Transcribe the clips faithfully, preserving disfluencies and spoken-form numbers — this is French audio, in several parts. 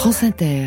France Inter.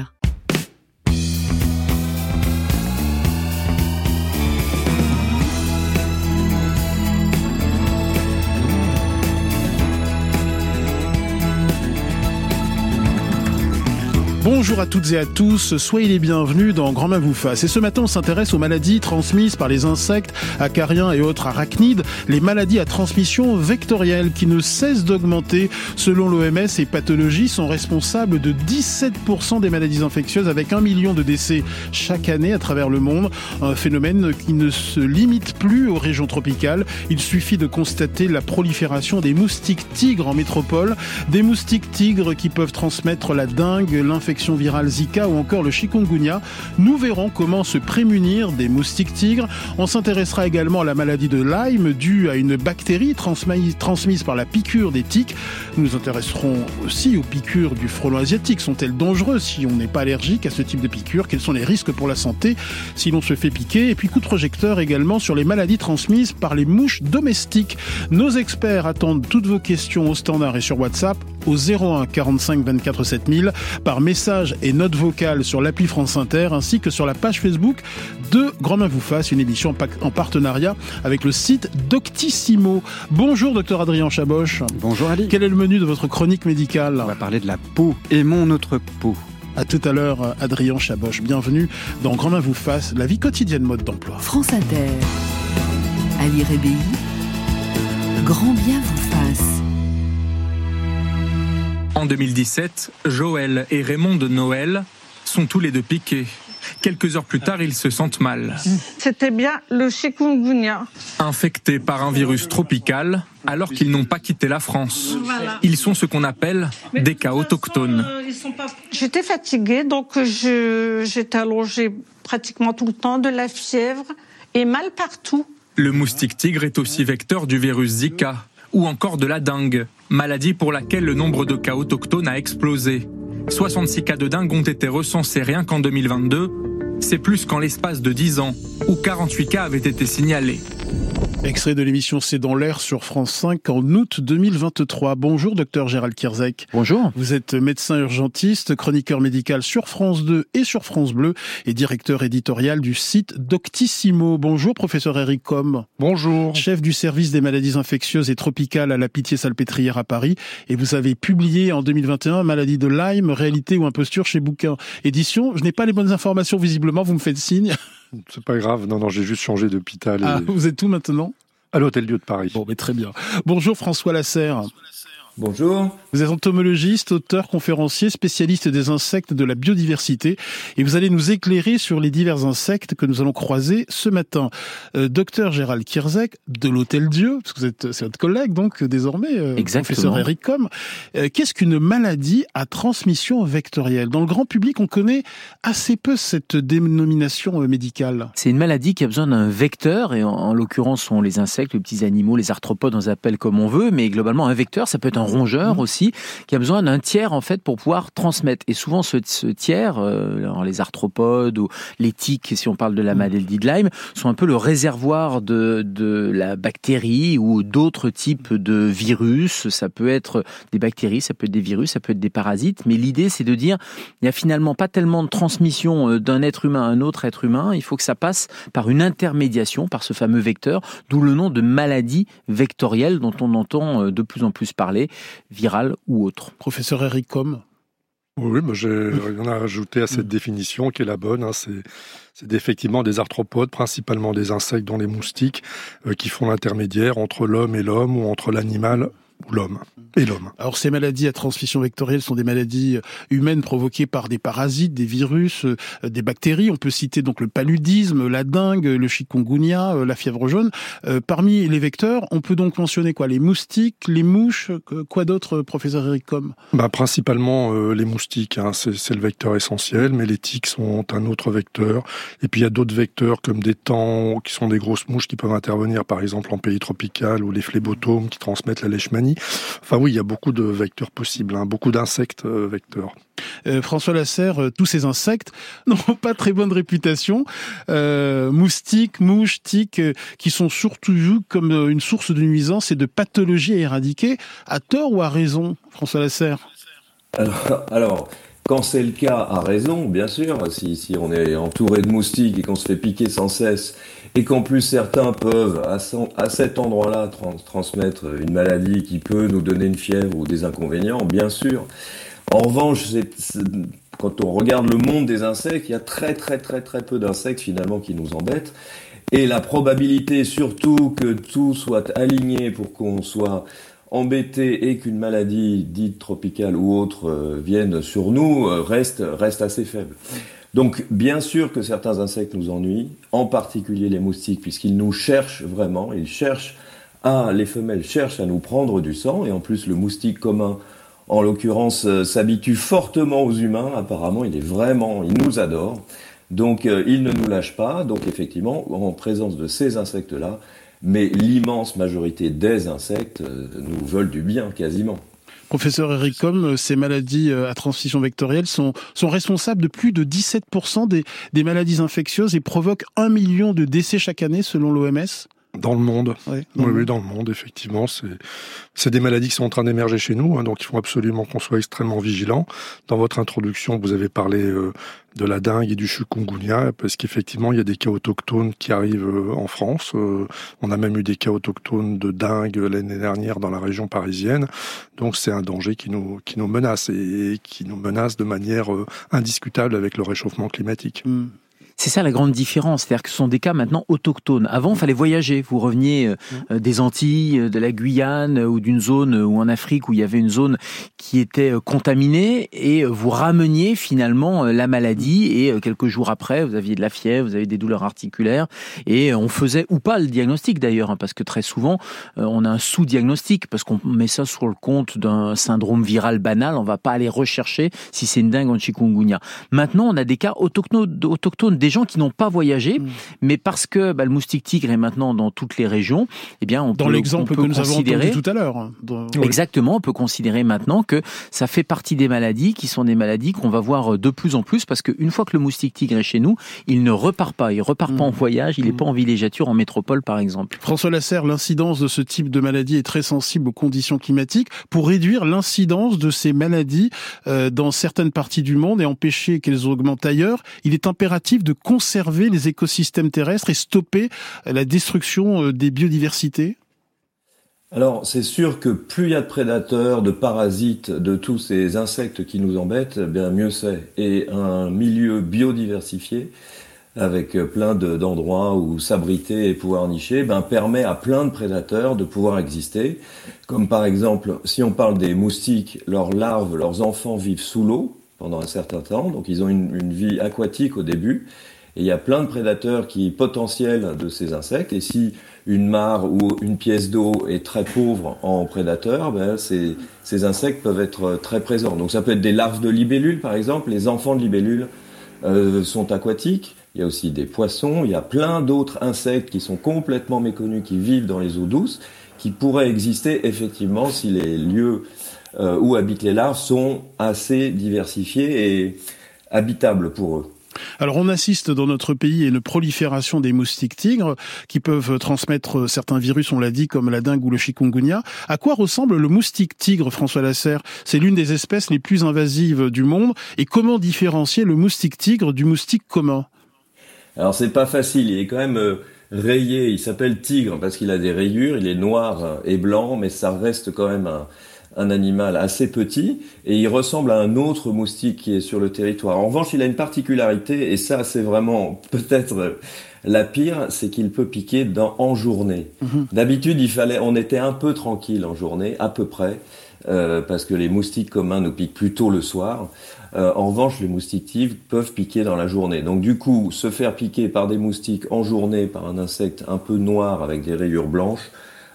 Bonjour à toutes et à tous, soyez les bienvenus dans Grand Main vous fasse. Et ce matin, on s'intéresse aux maladies transmises par les insectes, acariens et autres arachnides, les maladies à transmission vectorielle qui ne cessent d'augmenter. Selon l'O M S, ces pathologies sont responsables de dix-sept pour cent des maladies infectieuses avec un million de décès chaque année à travers le monde. Un phénomène qui ne se limite plus aux régions tropicales. Il suffit de constater la prolifération des moustiques tigres en métropole, des moustiques tigres qui peuvent transmettre la dengue, l'infection virale Zika ou encore le chikungunya. Nous verrons comment se prémunir des moustiques tigres. On s'intéressera également à la maladie de Lyme due à une bactérie transmise, transmise par la piqûre des tiques. Nous nous intéresserons aussi aux piqûres du frelon asiatique. Sont-elles dangereuses si on n'est pas allergique à ce type de piqûres? Quels sont les risques pour la santé si l'on se fait piquer? Et puis coup de projecteur également sur les maladies transmises par les mouches domestiques. Nos experts attendent toutes vos questions au standard et sur WhatsApp au zéro un quarante-cinq vingt-quatre sept mille par message et note vocale sur l'appli France Inter ainsi que sur la page Facebook de Grand Main vous fasse, une émission en partenariat avec le site Doctissimo. Bonjour docteur Adrien Chaboche. Bonjour Ali. Quel est le menu de votre chronique médicale? On va parler de la peau. Aimons notre peau. À tout à l'heure, Adrien Chaboche. Bienvenue dans Grand Main vous fasse, la vie quotidienne mode d'emploi. France Inter. Ali Rébéi. Grand bien vous fasse. En deux mille dix-sept, Joël et Raymond de Noël sont tous les deux piqués. Quelques heures plus tard, ils se sentent mal. C'était bien le chikungunya. Infectés par un virus tropical, alors qu'ils n'ont pas quitté la France. Voilà. Ils sont ce qu'on appelle Mais des cas autochtones. Façon, euh, ils sont pas... J'étais fatiguée, donc je, j'étais allongée pratiquement tout le temps, de la fièvre et mal partout. Le moustique tigre est aussi vecteur du virus Zika, ou encore de la dengue, maladie pour laquelle le nombre de cas autochtones a explosé. soixante-six cas de dengue ont été recensés rien qu'en deux mille vingt-deux. C'est plus qu'en l'espace de dix ans, où quarante-huit cas avaient été signalés. Extrait de l'émission C'est dans l'air sur France cinq en août deux mille vingt-trois. Bonjour docteur Gérald Kierzek. Bonjour. Vous êtes médecin urgentiste, chroniqueur médical sur France deux et sur France Bleu et directeur éditorial du site Doctissimo. Bonjour professeur Eric Combe. Bonjour. Chef du service des maladies infectieuses et tropicales à la Pitié-Salpêtrière à Paris. Et vous avez publié en deux mille vingt et un Maladie de Lyme, réalité ou imposture chez Bouquin Édition. Je n'ai pas les bonnes informations visiblement, vous me faites signe. C'est pas grave, non, non, j'ai juste changé d'hôpital. Et... Ah, vous êtes où maintenant? À l'Hôtel-Dieu de Paris. Bon, mais très bien. Bonjour François Lasserre. Bonjour. Vous êtes entomologiste, auteur, conférencier, spécialiste des insectes, de la biodiversité, et vous allez nous éclairer sur les divers insectes que nous allons croiser ce matin. Euh, docteur Gérald Kierzek, de l'Hôtel-Dieu, parce que vous êtes, c'est votre collègue, donc, désormais, euh, professeur Eric Combe. Euh, qu'est-ce qu'une maladie à transmission vectorielle? Dans le grand public, on connaît assez peu cette dénomination euh, médicale. C'est une maladie qui a besoin d'un vecteur, et en, en l'occurrence, sont les insectes, les petits animaux, les arthropodes, on les appelle comme on veut, mais globalement, un vecteur, ça peut être un rongeur aussi, qui a besoin d'un tiers en fait pour pouvoir transmettre. Et souvent ce, ce tiers, euh, les arthropodes ou les tiques, si on parle de la maladie de Lyme, sont un peu le réservoir de, de la bactérie ou d'autres types de virus. Ça peut être des bactéries, ça peut être des virus, ça peut être des parasites. Mais l'idée c'est de dire, il n'y a finalement pas tellement de transmission d'un être humain à un autre être humain. Il faut que ça passe par une intermédiation, par ce fameux vecteur, d'où le nom de maladie vectorielle dont on entend de plus en plus parler, virale ou autre. Professeur Eric Combe. Oui, mais j'ai rien à rajouter à cette définition qui est la bonne. Hein. C'est, c'est effectivement des arthropodes, principalement des insectes dont les moustiques, euh, qui font l'intermédiaire entre l'homme et l'homme ou entre l'animal ou l'homme et l'homme. Alors ces maladies à transmission vectorielle sont des maladies humaines provoquées par des parasites, des virus, euh, des bactéries. On peut citer donc le paludisme, la dengue, le chikungunya, euh, la fièvre jaune. Euh, parmi les vecteurs, on peut donc mentionner quoi? Les moustiques, les mouches, que, quoi d'autre, professeur Eric Combe? Bah, principalement euh, les moustiques, hein, c'est, c'est le vecteur essentiel, mais les tiques sont un autre vecteur. Et puis il y a d'autres vecteurs comme des tans, qui sont des grosses mouches qui peuvent intervenir par exemple en pays tropical, ou les phlébotomes qui transmettent la leishmanie. Enfin oui, il y a beaucoup de vecteurs possibles, hein, beaucoup d'insectes euh, vecteurs. Euh, François Lasserre, euh, tous ces insectes n'ont pas très bonne réputation. Euh, moustiques, mouches, tiques, euh, qui sont surtout vus comme euh, une source de nuisance et de pathologies à éradiquer. À tort ou à raison, François Lasserre? Alors, alors Quand c'est le cas, à raison, bien sûr, si, si on est entouré de moustiques et qu'on se fait piquer sans cesse, et qu'en plus certains peuvent, à, son, à cet endroit-là, trans, transmettre une maladie qui peut nous donner une fièvre ou des inconvénients, bien sûr. En revanche, c'est, c'est, quand on regarde le monde des insectes, il y a très très très très peu d'insectes finalement qui nous embêtent. Et la probabilité surtout que tout soit aligné pour qu'on soit embêté et qu'une maladie dite tropicale ou autre euh, vienne sur nous euh, reste, reste assez faible. Donc bien sûr que certains insectes nous ennuient, en particulier les moustiques, puisqu'ils nous cherchent vraiment, ils cherchent à, les femelles cherchent à nous prendre du sang, et en plus le moustique commun, en l'occurrence, euh, s'habitue fortement aux humains, apparemment il est vraiment, il nous adore. Donc euh, il ne nous lâche pas, donc effectivement, en présence de ces insectes-là, mais l'immense majorité des insectes euh, nous veulent du bien, quasiment. Professeur Eric Combe, ces maladies à transmission vectorielle sont, sont responsables de plus de dix-sept pour cent des, des maladies infectieuses et provoquent un million de décès chaque année selon l'O M S. Dans le monde, ouais, oui, oui, dans le monde, effectivement, c'est c'est des maladies qui sont en train d'émerger chez nous, hein, donc il faut absolument qu'on soit extrêmement vigilant. Dans votre introduction, vous avez parlé euh, de la dengue et du chikungunya, parce qu'effectivement, il y a des cas autochtones qui arrivent euh, en France. Euh, on a même eu des cas autochtones de dengue l'année dernière dans la région parisienne. Donc c'est un danger qui nous qui nous menace et, et qui nous menace de manière euh, indiscutable avec le réchauffement climatique. Mmh. C'est ça la grande différence, c'est-à-dire que ce sont des cas maintenant autochtones. Avant, il fallait voyager. Vous reveniez euh, des Antilles, de la Guyane ou d'une zone ou en Afrique où il y avait une zone qui était contaminée et vous rameniez finalement la maladie et quelques jours après, vous aviez de la fièvre, vous avez des douleurs articulaires et on faisait ou pas le diagnostic d'ailleurs, hein, parce que très souvent on a un sous-diagnostic parce qu'on met ça sur le compte d'un syndrome viral banal. On va pas aller rechercher si c'est une dengue ou un chikungunya. Maintenant, on a des cas autochtones, autochtones des gens qui n'ont pas voyagé, mmh. mais parce que bah, le moustique tigre est maintenant dans toutes les régions, eh bien on dans peut, l'exemple on peut que nous avons entendu tout à l'heure. Hein, dans... Exactement, on peut considérer maintenant que ça fait partie des maladies qui sont des maladies qu'on va voir de plus en plus parce qu'une fois que le moustique tigre est chez nous, il ne repart pas, il repart mmh. pas en voyage, il n'est mmh. pas en villégiature en métropole par exemple. François Lasserre, l'incidence de ce type de maladie est très sensible aux conditions climatiques. Pour réduire l'incidence de ces maladies euh, dans certaines parties du monde et empêcher qu'elles augmentent ailleurs, il est impératif de conserver les écosystèmes terrestres et stopper la destruction des biodiversités? Alors, c'est sûr que plus il y a de prédateurs, de parasites, de tous ces insectes qui nous embêtent, bien mieux c'est. Et un milieu biodiversifié, avec plein de, d'endroits où s'abriter et pouvoir nicher, ben, permet à plein de prédateurs de pouvoir exister. Comme par exemple, si on parle des moustiques, leurs larves, leurs enfants vivent sous l'eau pendant un certain temps, donc ils ont une, une vie aquatique au début, et il y a plein de prédateurs qui potentiels de ces insectes, et si une mare ou une pièce d'eau est très pauvre en prédateurs, ben ces, ces insectes peuvent être très présents. Donc ça peut être des larves de libellules par exemple, les enfants de libellules euh, sont aquatiques, il y a aussi des poissons, il y a plein d'autres insectes qui sont complètement méconnus, qui vivent dans les eaux douces, qui pourraient exister effectivement si les lieux euh, où habitent les larves sont assez diversifiés et habitables pour eux. Alors on assiste dans notre pays à une prolifération des moustiques tigres qui peuvent transmettre certains virus, on l'a dit, comme la dengue ou le chikungunya. À quoi ressemble le moustique tigre, François Lasserre? C'est l'une des espèces les plus invasives du monde. Et comment différencier le moustique tigre du moustique commun? Alors c'est pas facile, il est quand même euh, rayé, il s'appelle tigre parce qu'il a des rayures, il est noir et blanc, mais ça reste quand même un... un animal assez petit, et il ressemble à un autre moustique qui est sur le territoire. En revanche, il a une particularité, et ça, c'est vraiment peut-être la pire, c'est qu'il peut piquer dans, en journée. Mmh. D'habitude, il fallait, on était un peu tranquille en journée, à peu près, euh, parce que les moustiques communs nous piquent plutôt le soir. Euh, en revanche, les moustiques tigres peuvent piquer dans la journée. Donc du coup, se faire piquer par des moustiques en journée, par un insecte un peu noir avec des rayures blanches,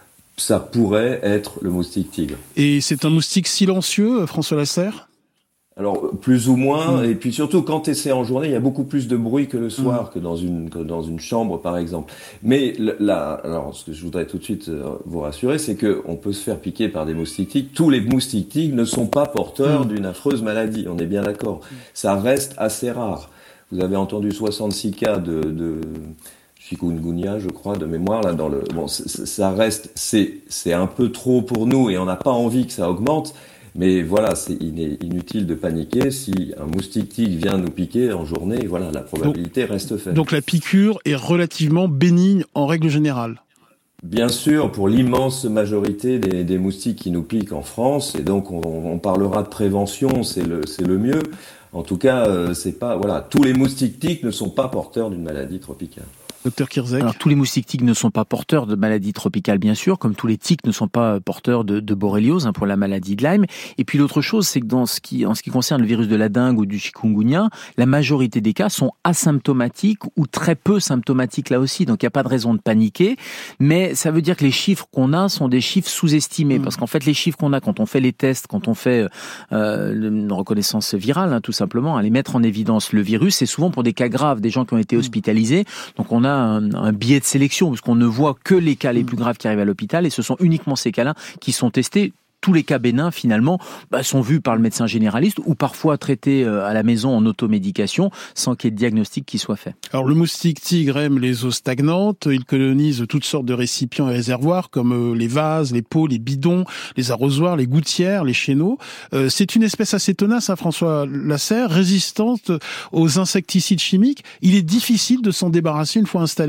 ça pourrait être le moustique tigre. Et c'est un moustique silencieux, François Lasserre? Alors, plus ou moins, mmh. et puis surtout, quand c'est en journée, il y a beaucoup plus de bruit que le soir, mmh. que dans une, que dans une chambre, par exemple. Mais là, alors, ce que je voudrais tout de suite vous rassurer, c'est que on peut se faire piquer par des moustiques tigres. Tous les moustiques tigres ne sont pas porteurs mmh. d'une affreuse maladie, on est bien d'accord. Ça reste assez rare. Vous avez entendu soixante-six cas de... de chikungunya, je crois, de mémoire, là, dans le, bon, ça reste, c'est, c'est un peu trop pour nous et on n'a pas envie que ça augmente, Mais voilà, c'est, il est inutile de paniquer. Si un moustique-tigre vient nous piquer en journée, voilà, la probabilité donc, reste faible. Donc la piqûre est relativement bénigne en règle générale. Bien sûr, pour l'immense majorité des, des moustiques qui nous piquent en France, et donc on, on parlera de prévention, c'est le, c'est le mieux. En tout cas, euh, c'est pas, voilà, tous les moustiques-tiques ne sont pas porteurs d'une maladie tropicale. Docteur Kirzek. Alors, tous les moustiques-tiques ne sont pas porteurs de maladies tropicales, bien sûr, comme tous les tiques ne sont pas porteurs de, de borréliose, hein, pour la maladie de Lyme. Et puis l'autre chose, c'est que dans ce qui, en ce qui concerne le virus de la dengue ou du chikungunya, la majorité des cas sont asymptomatiques ou très peu symptomatiques là aussi. Donc il n'y a pas de raison de paniquer. Mais ça veut dire que les chiffres qu'on a sont des chiffres sous-estimés. Mmh. Parce qu'en fait, les chiffres qu'on a quand on fait les tests, quand on fait euh, une reconnaissance virale, hein, tout simplement, aller mettre en évidence le virus, c'est souvent pour des cas graves, des gens qui ont été hospitalisés. Donc on a Un, un biais de sélection, parce qu'on ne voit que les cas les plus graves qui arrivent à l'hôpital, et ce sont uniquement ces cas-là qui sont testés. Tous les cas bénins, finalement, bah, sont vus par le médecin généraliste ou parfois traités à la maison en automédication sans qu'il y ait de diagnostic qui soit fait. Alors, le moustique tigre aime les eaux stagnantes. Il colonise toutes sortes de récipients et réservoirs comme les vases, les pots, les bidons, les arrosoirs, les gouttières, les chéneaux. Euh, c'est une espèce assez tenace, hein, François Lasserre, résistante aux insecticides chimiques. Il est difficile de s'en débarrasser une fois installé ?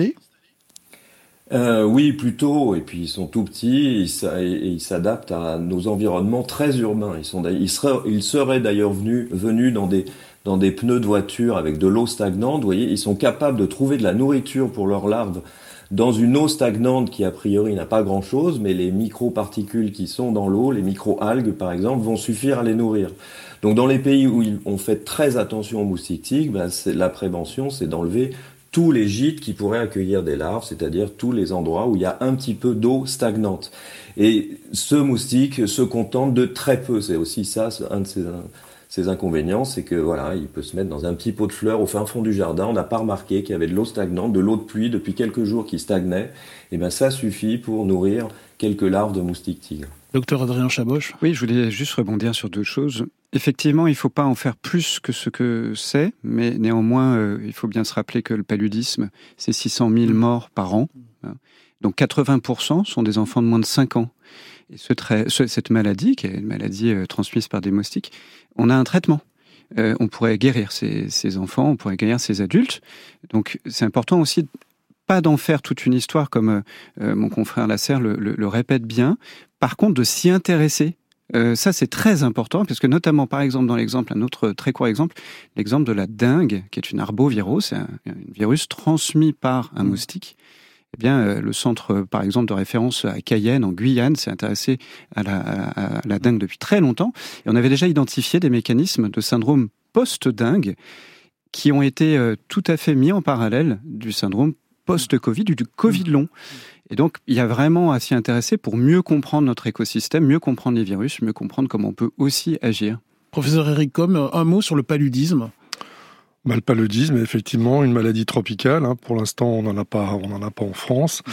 Euh, oui, plutôt. Et puis ils sont tout petits et ils s'adaptent à nos environnements très urbains. Ils sont, ils seraient, ils seraient d'ailleurs venus, venus dans des, dans des pneus de voiture avec de l'eau stagnante. Vous voyez, ils sont capables de trouver de la nourriture pour leurs larves dans une eau stagnante qui a priori n'a pas grand-chose, mais les micro-particules qui sont dans l'eau, les micro-algues par exemple, vont suffire à les nourrir. Donc dans les pays où on fait très attention aux moustiques-tigres, ben, c'est, la prévention, c'est d'enlever tous les gîtes qui pourraient accueillir des larves, c'est-à-dire tous les endroits où il y a un petit peu d'eau stagnante. Et ce moustique se contente de très peu. C'est aussi ça, un de ses, ses inconvénients, c'est que voilà, il peut se mettre dans un petit pot de fleurs au fin fond du jardin. On n'a pas remarqué qu'il y avait de l'eau stagnante, de l'eau de pluie depuis quelques jours qui stagnait. Et bien ça suffit pour nourrir quelques larves de moustiques tigres. Docteur Adrien Chaboche. Oui, je voulais juste rebondir sur deux choses. Effectivement, il ne faut pas en faire plus que ce que c'est, mais néanmoins, euh, il faut bien se rappeler que le paludisme, c'est six cent mille morts par an. Hein. Donc quatre-vingts pour cent sont des enfants de moins de cinq ans. Et ce trai- ce, cette maladie, qui est une maladie euh, transmise par des moustiques, on a un traitement. Euh, on pourrait guérir ces, ces enfants, on pourrait guérir ces adultes. Donc c'est important aussi, pas d'en faire toute une histoire comme euh, mon confrère Lasserre le, le, le répète bien. Par contre, de s'y intéresser. Euh, ça, c'est très important, parce que notamment, par exemple, dans l'exemple, un autre très court exemple, l'exemple de la dengue, qui est une arbovirose, c'est un, un virus transmis par un moustique. Eh bien, euh, le centre, par exemple, de référence à Cayenne, en Guyane, s'est intéressé à la, à, à la dengue depuis très longtemps. Et on avait déjà identifié des mécanismes de syndrome post-dengue qui ont été euh, tout à fait mis en parallèle du syndrome post-Covid ou du Covid long. Et donc, il y a vraiment à s'y intéresser pour mieux comprendre notre écosystème, mieux comprendre les virus, mieux comprendre comment on peut aussi agir. Professeur Eric Combe, un mot sur le paludisme. Bah, le paludisme est effectivement une maladie tropicale. Hein. Pour l'instant, on n'en a pas, on n'en a pas en France,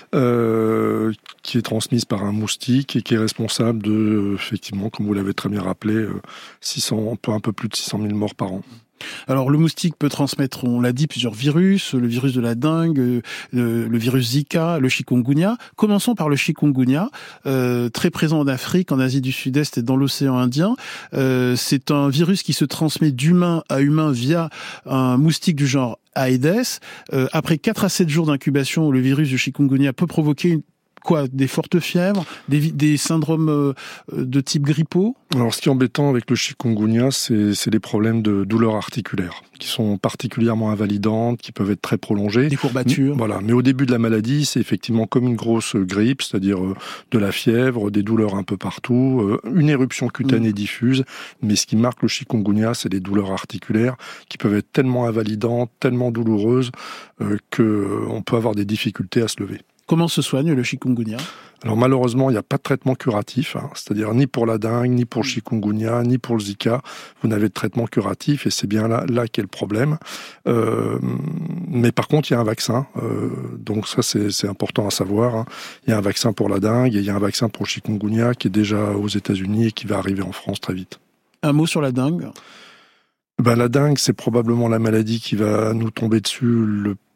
euh, qui est transmise par un moustique et qui est responsable de, effectivement, comme vous l'avez très bien rappelé, six cents, un peu plus de six cent mille morts par an. Alors le moustique peut transmettre, on l'a dit, plusieurs virus, le virus de la dengue, le, le virus Zika, le chikungunya. Commençons par le chikungunya, euh, très présent en Afrique, en Asie du Sud-Est et dans l'océan Indien. Euh, c'est un virus qui se transmet d'humain à humain via un moustique du genre Aedes. Euh, après quatre à sept jours d'incubation, le virus du chikungunya peut provoquer une Quoi, des fortes fièvres, des, des syndromes euh, de type grippaux? Alors, ce qui est embêtant avec le chikungunya, c'est, c'est les problèmes de douleurs articulaires, qui sont particulièrement invalidantes, qui peuvent être très prolongées. Des courbatures. Voilà. Mais au début de la maladie, c'est effectivement comme une grosse grippe, c'est-à-dire euh, de la fièvre, des douleurs un peu partout, euh, une éruption cutanée mmh. diffuse. Mais ce qui marque le chikungunya, c'est les douleurs articulaires, qui peuvent être tellement invalidantes, tellement douloureuses, euh, qu'on peut avoir des difficultés à se lever. Comment se soigne le chikungunya? Alors malheureusement, il n'y a pas de traitement curatif, hein, c'est-à-dire ni pour la dengue, ni pour le chikungunya, ni pour le Zika. Vous n'avez de traitement curatif et c'est bien là, là qu'est le problème. Euh, mais par contre, il y a un vaccin, euh, donc ça c'est, c'est important à savoir. Hein. Il y a un vaccin pour la dengue et il y a un vaccin pour le chikungunya qui est déjà aux États-Unis et qui va arriver en France très vite. Un mot sur la dengue? Ben, la dengue, c'est probablement la maladie qui va nous tomber dessus le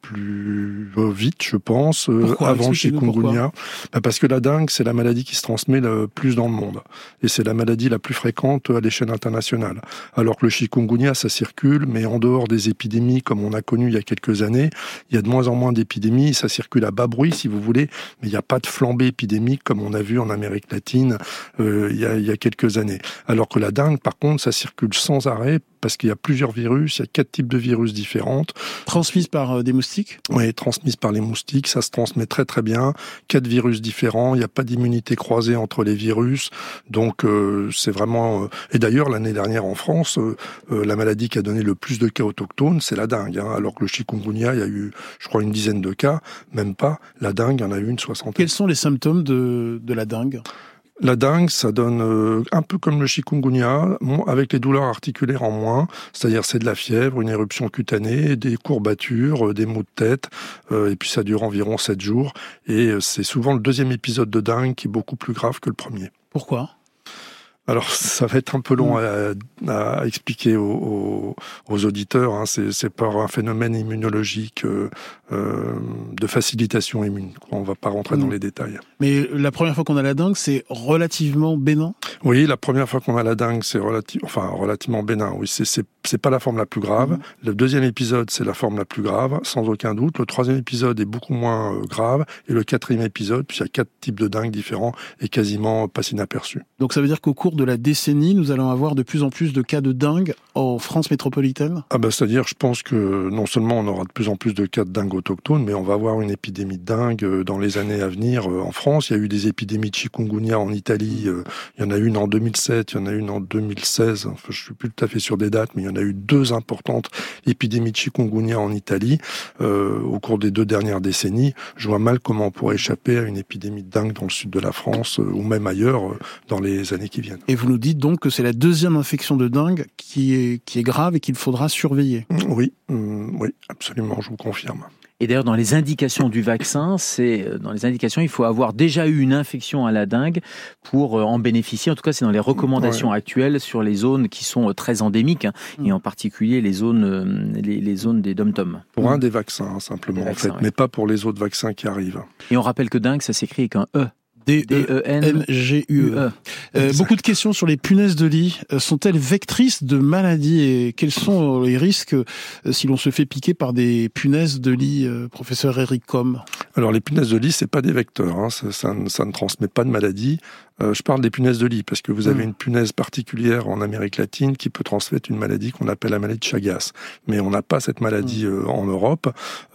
plus vite, je pense, pourquoi avant le chikungunya. Bah parce que la dengue, c'est la maladie qui se transmet le plus dans le monde. Et c'est la maladie la plus fréquente à l'échelle internationale. Alors que le chikungunya, ça circule, mais en dehors des épidémies, comme on a connu il y a quelques années, il y a de moins en moins d'épidémies, ça circule à bas bruit, si vous voulez, mais il n'y a pas de flambée épidémique comme on a vu en Amérique latine euh, il, y a, il y a quelques années. Alors que la dengue, par contre, ça circule sans arrêt, parce qu'il y a plusieurs virus, il y a quatre types de virus différentes. Transmises par euh, des moustiques ? Oui, transmises par les moustiques, ça se transmet très très bien. Quatre virus différents, il n'y a pas d'immunité croisée entre les virus, donc euh, c'est vraiment... Euh... Et d'ailleurs, l'année dernière en France, euh, euh, la maladie qui a donné le plus de cas autochtones, c'est la dengue, hein, alors que le chikungunya, il y a eu, je crois, une dizaine de cas, même pas. La dengue, il y en a eu une soixantaine. Quels sont les symptômes de, de la dengue ? La dengue, ça donne euh, un peu comme le chikungunya, avec les douleurs articulaires en moins, c'est-à-dire c'est de la fièvre, une éruption cutanée, des courbatures, euh, des maux de tête, euh, et puis ça dure environ sept jours, et euh, c'est souvent le deuxième épisode de dengue qui est beaucoup plus grave que le premier. Pourquoi ? Alors, ça va être un peu long à, à expliquer aux, aux, aux auditeurs. Hein. C'est, c'est par un phénomène immunologique euh, euh, de facilitation immune. On ne va pas rentrer mmh. dans les détails. Mais la première fois qu'on a la dengue, c'est relativement bénin ? Oui, la première fois qu'on a la dengue, c'est relati- enfin, relativement bénin. Oui, c'est, c'est, c'est pas la forme la plus grave. Mmh. Le deuxième épisode, c'est la forme la plus grave, sans aucun doute. Le troisième épisode est beaucoup moins euh, grave. Et le quatrième épisode, puis il y a quatre types de dengue différents, est quasiment passe inaperçu. Donc ça veut dire qu'au cours de la décennie, nous allons avoir de plus en plus de cas de dengue en France métropolitaine ? Ah ben, c'est-à-dire, je pense que non seulement on aura de plus en plus de cas de dengue autochtone, mais on va avoir une épidémie de dengue dans les années à venir en France. Il y a eu des épidémies de chikungunya en Italie. Il y en a une en deux mille sept, il y en a une en deux mille seize. Enfin, je suis plus tout à fait sûr des dates, mais il y en a eu deux importantes épidémies de chikungunya en Italie euh, au cours des deux dernières décennies. Je vois mal comment on pourrait échapper à une épidémie de dengue dans le sud de la France euh, ou même ailleurs euh, dans les années qui viennent. Et vous nous dites donc que c'est la deuxième infection de dengue qui est, qui est grave et qu'il faudra surveiller. Oui, euh, oui, absolument, je vous confirme. Et d'ailleurs, dans les indications du vaccin, c'est dans les indications, il faut avoir déjà eu une infection à la dengue pour en bénéficier. En tout cas, c'est dans les recommandations ouais. actuelles sur les zones qui sont très endémiques, hein, mmh. et en particulier les zones, les, les zones des dom-toms. Pour mmh. un des vaccins, simplement, des vaccins, en fait, ouais. mais pas pour les autres vaccins qui arrivent. Et on rappelle que dengue, ça s'écrit avec un E. D E N G U E. Euh, beaucoup de questions sur les punaises de lit. Sont-elles vectrices de maladies et quels sont les risques euh, si l'on se fait piquer par des punaises de lit, euh, professeur Eric Combe ? Alors les punaises de lit, c'est pas des vecteurs, hein. ça, ça, ça ne transmet pas de maladie. Euh, je parle des punaises de lit parce que vous avez mmh. une punaise particulière en Amérique latine qui peut transmettre une maladie qu'on appelle la maladie de Chagas. Mais on n'a pas cette maladie mmh. euh, en Europe.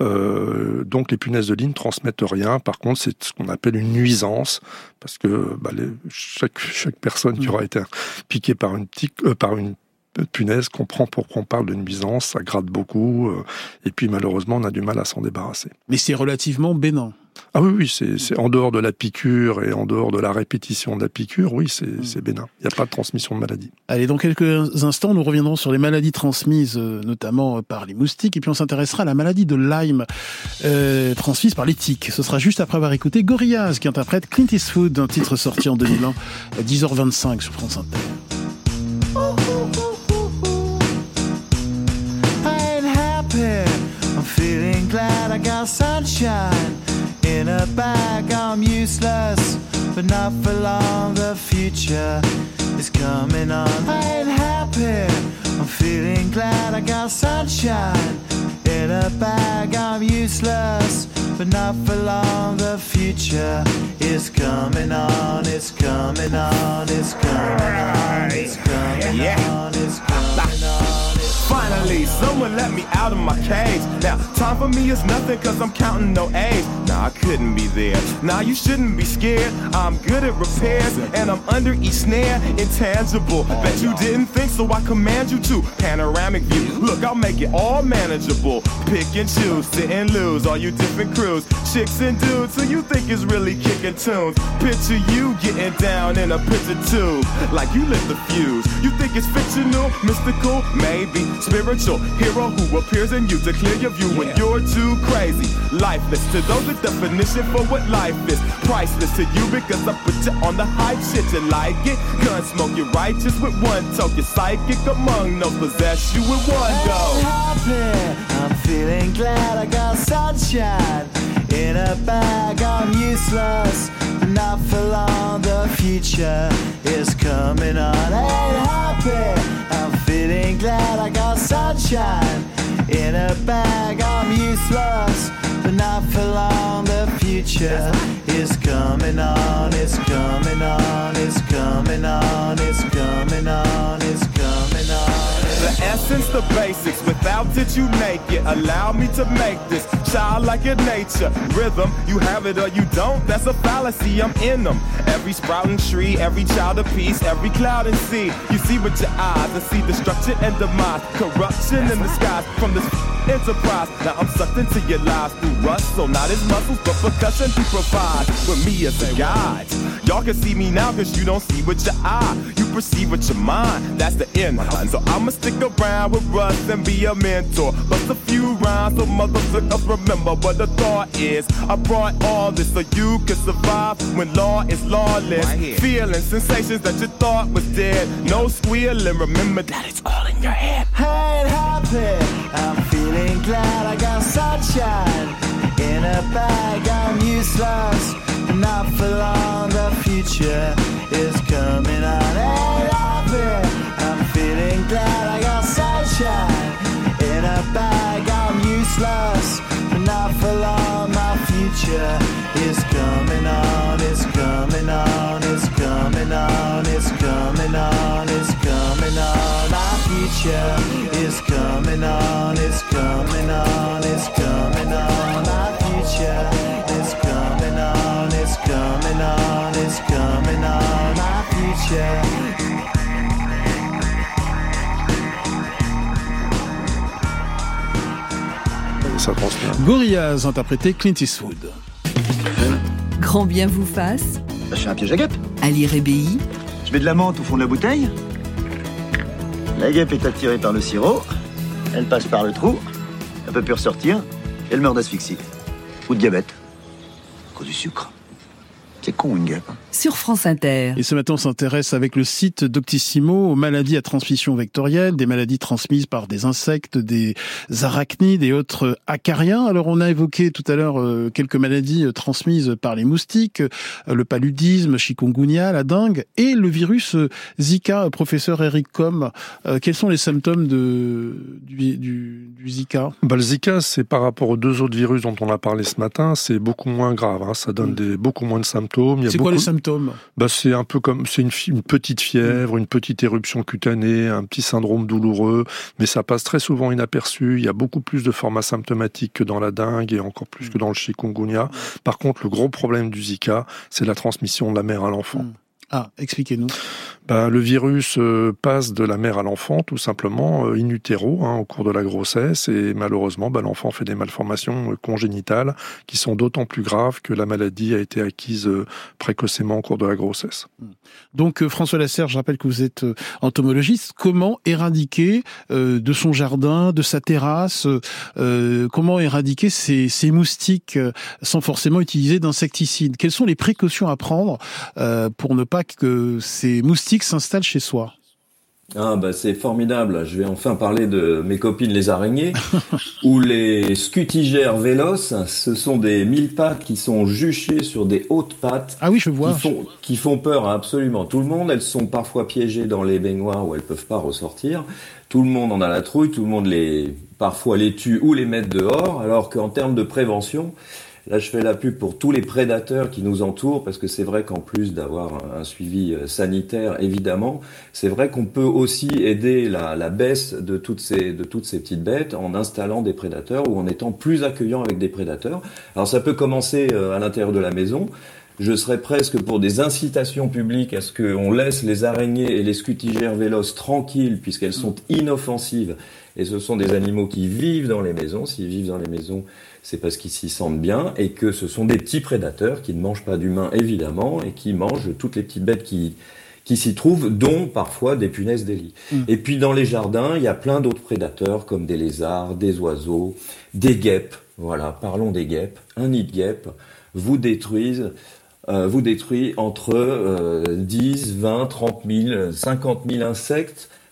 Euh, donc les punaises de lit ne transmettent rien. Par contre, c'est ce qu'on appelle une nuisance parce que bah, les, chaque, chaque personne mmh. qui aura été piquée par une, tique, euh, par une punaise comprend pourquoi on parle de nuisance. Ça gratte beaucoup. Euh, et puis malheureusement, on a du mal à s'en débarrasser. Mais c'est relativement bénin. Ah oui, oui, c'est, c'est en dehors de la piqûre et en dehors de la répétition de la piqûre, oui, c'est, mmh. c'est bénin. Il n'y a pas de transmission de maladie. Allez, dans quelques instants, nous reviendrons sur les maladies transmises, euh, notamment par les moustiques, et puis on s'intéressera à la maladie de Lyme, euh, transmise par les tiques. Ce sera juste après avoir écouté Gorillaz, qui interprète Clint Eastwood, un titre sorti en deux mille un, à dix heures vingt-cinq sur France Inter. I ain't happy, I'm feeling glad I got sunshine. In a bag, I'm useless, but not for long. The future is coming on. I ain't happy, I'm feeling glad I got sunshine. In a bag, I'm useless, but not for long. The future is coming on, it's coming on, it's coming on, it's coming on, it's coming on. Finally, someone let me out of my cage. Now, time for me is nothing cause I'm counting no A's. Nah, I couldn't be there. Nah, you shouldn't be scared. I'm good at repairs and I'm under each snare. Intangible. Bet you didn't think, so I command you to. Panoramic view. Look, I'll make it all manageable. Pick and choose, sit and lose. All you different crews, chicks and dudes who you think is really kicking tunes. Picture you getting down in a picture tube, like you lit the fuse. You think it's fictional, mystical, maybe. Spiritual hero who appears in you to clear your view yeah. when you're too crazy. Lifeless to those, the definition for what life is. Priceless to you because I put you on the hype shit. You like it? Gun smoke, you're righteous with one toke. You're psychic among those, possess you with one go. I'm happy, I'm feeling glad I got sunshine in a bag. I'm useless, but not for long. The future is coming on. Ain't happy, I'm feeling glad I got sunshine in a bag. I'm useless, but not for long. The future is coming on. It's coming on. It's coming on. It's coming on. It's coming on. The essence, the basics, without it you make it. Allow me to make this childlike in nature. Rhythm, you have it or you don't, that's a fallacy, I'm in them. Every sprouting tree, every child of peace, every cloud and sea. You see with your eyes and see destruction and demise. Corruption in the skies from this enterprise. Now I'm sucked into your lives through rust, so not his muscles, but percussion he provides with me as a guide. Y'all can see me now cause you don't see with your eye. You perceive with your mind, that's the end. So I'ma stick around with Russ and be a mentor. Bust a few rhymes so motherfuckers remember what the thought is. I brought all this so you can survive when law is lawless. Feeling sensations that you thought was dead. No squealing, remember that it's all in your head. I ain't happy, I'm feeling glad I got sunshine in a bag. I'm useless, not for long. The future is coming on. Ain't happy, I'm feeling glad I got sunshine in a bag. I'm useless, but not for long. My future is coming on. It's coming on. It's coming on. It's coming on. It's coming on. My future is coming on. It's coming on. It's coming on. My future is coming on. It's coming on. It's coming on. My future. Ça transmet. Gorillaz, interprété Clint Eastwood. Grand bien vous fasse. Je fais un piège à guêpe. Ali Rébéi. Je mets de la menthe au fond de la bouteille. La guêpe est attirée par le sirop. Elle passe par le trou. Elle peut plus ressortir. Elle meurt d'asphyxie. Ou de diabète. À cause du sucre. C'est con une guêpe. Sur France Inter. Et ce matin, on s'intéresse avec le site Doctissimo aux maladies à transmission vectorielle, des maladies transmises par des insectes, des arachnides et autres acariens. Alors, on a évoqué tout à l'heure euh, quelques maladies euh, transmises par les moustiques, euh, le paludisme, chikungunya, la dengue et le virus euh, Zika. Professeur Eric Combe, euh, quels sont les symptômes de, du, du, du Zika? Bah, le Zika, c'est par rapport aux deux autres virus dont on a parlé ce matin, c'est beaucoup moins grave. Hein. Ça donne des, beaucoup moins de symptômes. Il y a c'est beaucoup... quoi les symptômes? Bah, c'est un peu comme, c'est une, une petite fièvre, une petite éruption cutanée, un petit syndrome douloureux, mais ça passe très souvent inaperçu. Il y a beaucoup plus de formes asymptomatiques que dans la dengue et encore plus que dans le chikungunya. Par contre, le gros problème du Zika, c'est la transmission de la mère à l'enfant. Ah, expliquez-nous. Bah, le virus euh, passe de la mère à l'enfant, tout simplement, euh, in utero, hein, au cours de la grossesse, et malheureusement, bah, l'enfant fait des malformations euh, congénitales qui sont d'autant plus graves que la maladie a été acquise euh, précocement au cours de la grossesse. Donc, euh, François Lasserre, je rappelle que vous êtes euh, entomologiste. Comment éradiquer euh, de son jardin, de sa terrasse, euh, comment éradiquer ces, ces moustiques euh, sans forcément utiliser d'insecticides? Quelles sont les précautions à prendre euh, pour ne pas que ces moustiques s'installent chez soi? Ah bah c'est formidable, je vais enfin parler de mes copines les araignées, ou les scutigères véloces. Ce sont des mille pattes qui sont juchées sur des hautes pattes. Ah oui, je vois. Qui font, qui font peur à absolument tout le monde. Elles sont parfois piégées dans les baignoires où elles peuvent pas ressortir. Tout le monde en a la trouille, tout le monde les, parfois les tue ou les met dehors, alors qu'en termes de prévention, là, je fais la pub pour tous les prédateurs qui nous entourent, parce que c'est vrai qu'en plus d'avoir un suivi sanitaire, évidemment, c'est vrai qu'on peut aussi aider la, la baisse de toutes ces, de toutes ces petites bêtes en installant des prédateurs ou en étant plus accueillant avec des prédateurs. Alors, ça peut commencer à l'intérieur de la maison. Je serais presque pour des incitations publiques à ce qu'on laisse les araignées et les scutigères véloces tranquilles, puisqu'elles sont inoffensives. Et ce sont des animaux qui vivent dans les maisons. S'ils vivent dans les maisons, c'est parce qu'ils s'y sentent bien et que ce sont des petits prédateurs qui ne mangent pas d'humains, évidemment, et qui mangent toutes les petites bêtes qui, qui s'y trouvent, dont parfois des punaises des lits. Mmh. Et puis dans les jardins, il y a plein d'autres prédateurs comme des lézards, des oiseaux, des guêpes. Voilà, parlons des guêpes. Un nid de guêpe vous détruise, euh, vous détruit entre euh, dix, vingt, trente mille, cinquante mille insectes